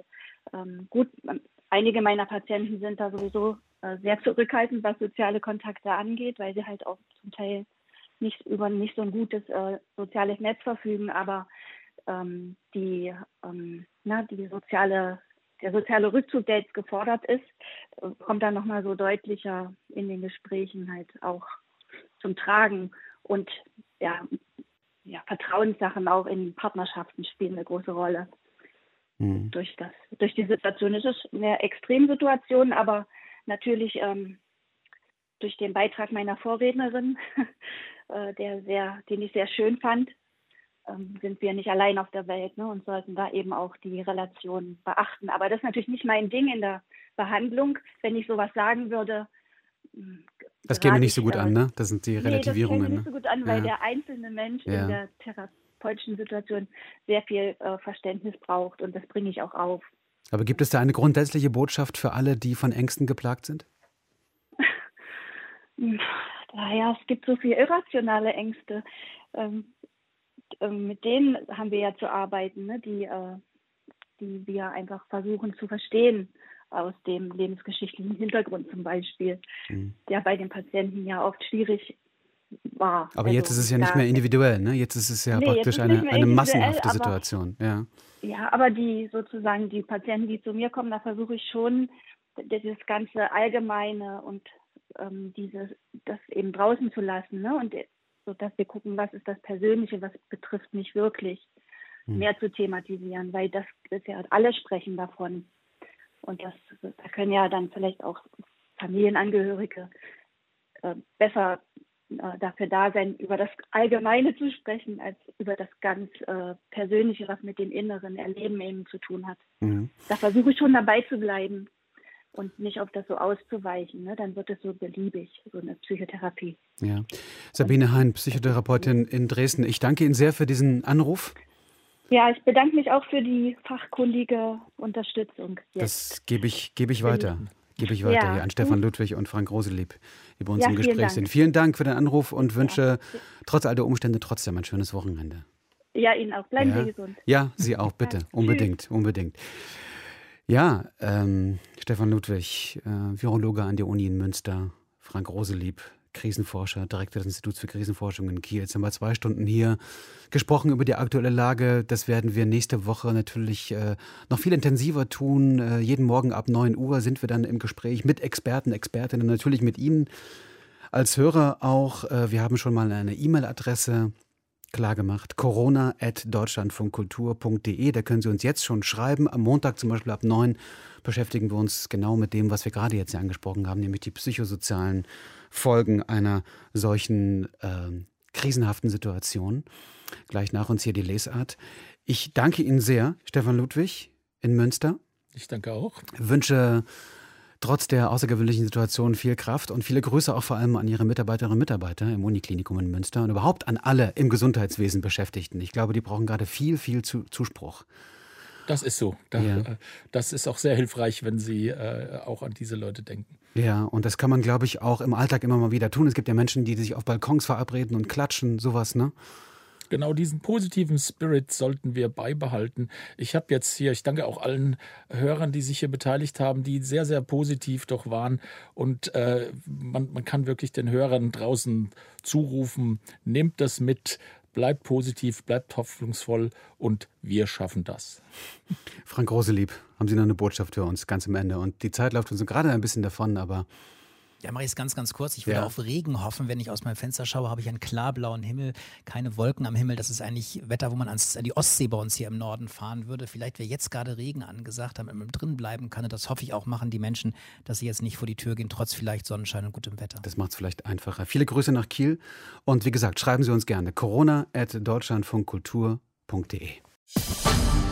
einige meiner Patienten sind da sowieso sehr zurückhaltend, was soziale Kontakte angeht, weil sie halt auch zum Teil nicht so ein gutes soziales Netz verfügen, aber der soziale Rückzug, der jetzt gefordert ist, kommt dann nochmal so deutlicher in den Gesprächen halt auch zum Tragen. Und Vertrauenssachen auch in Partnerschaften spielen eine große Rolle. Durch die Situation. Es ist eine Extremsituation, aber natürlich durch den Beitrag meiner Vorrednerin, den ich sehr schön fand, sind wir nicht allein auf der Welt, ne, und sollten da eben auch die Relation beachten. Aber das ist natürlich nicht mein Ding in der Behandlung. Wenn ich sowas sagen würde, das käme nicht so gut an, ne? Das sind die Relativierungen. Das käme nicht so gut an, weil der einzelne Mensch in der therapeutischen Situation sehr viel Verständnis braucht und das bringe ich auch auf. Aber gibt es da eine grundsätzliche Botschaft für alle, die von Ängsten geplagt sind? Naja, es gibt so viele irrationale Ängste. Mit denen haben wir ja zu arbeiten, ne? Die wir einfach versuchen zu verstehen aus dem lebensgeschichtlichen Hintergrund zum Beispiel, der bei den Patienten ja oft schwierig war. Aber jetzt ist es ja nicht mehr individuell, ne? Jetzt ist es ja praktisch eine massenhafte Situation. Ja, aber die Patienten, die zu mir kommen, da versuche ich schon, dieses ganze Allgemeine und das eben draußen zu lassen, ne? Und so dass wir gucken, was ist das Persönliche, was betrifft mich wirklich, mehr zu thematisieren, weil das ist ja, alle sprechen davon. Und da können ja dann vielleicht auch Familienangehörige besser dafür da sein, über das Allgemeine zu sprechen, als über das ganz Persönliche, was mit dem inneren Erleben eben zu tun hat. Da versuche ich schon dabei zu bleiben und nicht auf das so auszuweichen, ne? Dann wird es so beliebig, so eine Psychotherapie. Ja. Sabine Hein, Psychotherapeutin in Dresden. Ich danke Ihnen sehr für diesen Anruf. Ja, ich bedanke mich auch für die fachkundige Unterstützung. Das gebe ich weiter. Gebe ich weiter hier an Stefan Ludwig und Frank Roselieb, die bei uns im Gespräch sind. Vielen Dank für den Anruf und wünsche trotz all der Umstände trotzdem ein schönes Wochenende. Ja, Ihnen auch. Bleiben Sie gesund. Ja, Sie auch, bitte. Unbedingt. Ja, Stefan Ludwig, Virologe an der Uni in Münster, Frank Roselieb, Krisenforscher, Direktor des Instituts für Krisenforschung in Kiel. Jetzt haben wir 2 Stunden hier gesprochen über die aktuelle Lage. Das werden wir nächste Woche natürlich noch viel intensiver tun. Jeden Morgen ab 9 Uhr sind wir dann im Gespräch mit Experten, Expertinnen, natürlich mit Ihnen als Hörer auch. Wir haben schon mal eine E-Mail-Adresse klargemacht, corona@deutschlandfunkkultur.de. Da können Sie uns jetzt schon schreiben. Am Montag zum Beispiel ab 9 beschäftigen wir uns genau mit dem, was wir gerade jetzt ja angesprochen haben, nämlich die psychosozialen Folgen einer solchen krisenhaften Situation. Gleich nach uns hier die Lesart. Ich danke Ihnen sehr, Stefan Ludwig in Münster. Ich danke auch. Wünsche trotz der außergewöhnlichen Situation viel Kraft und viele Grüße auch vor allem an Ihre Mitarbeiterinnen und Mitarbeiter im Uniklinikum in Münster und überhaupt an alle im Gesundheitswesen Beschäftigten. Ich glaube, die brauchen gerade viel Zuspruch. Das ist so. Das ist auch sehr hilfreich, wenn Sie auch an diese Leute denken. Ja, und das kann man, glaube ich, auch im Alltag immer mal wieder tun. Es gibt ja Menschen, die sich auf Balkons verabreden und klatschen, sowas, ne? Genau diesen positiven Spirit sollten wir beibehalten. Ich danke auch allen Hörern, die sich hier beteiligt haben, die sehr, sehr positiv doch waren. Und man kann wirklich den Hörern draußen zurufen, nehmt das mit, bleibt positiv, bleibt hoffnungsvoll und wir schaffen das. Frank Roselieb, haben Sie noch eine Botschaft für uns ganz am Ende? Und die Zeit läuft uns gerade ein bisschen davon, aber... Ja, mache ich es ganz, ganz kurz. Ich würde auf Regen hoffen. Wenn ich aus meinem Fenster schaue, habe ich einen klarblauen Himmel, keine Wolken am Himmel. Das ist eigentlich Wetter, wo man an die Ostsee bei uns hier im Norden fahren würde. Vielleicht wäre jetzt gerade Regen angesagt, damit man drin bleiben kann. Und das hoffe ich auch machen die Menschen, dass sie jetzt nicht vor die Tür gehen, trotz vielleicht Sonnenschein und gutem Wetter. Das macht es vielleicht einfacher. Viele Grüße nach Kiel. Und wie gesagt, schreiben Sie uns gerne corona@deutschlandfunkkultur.de.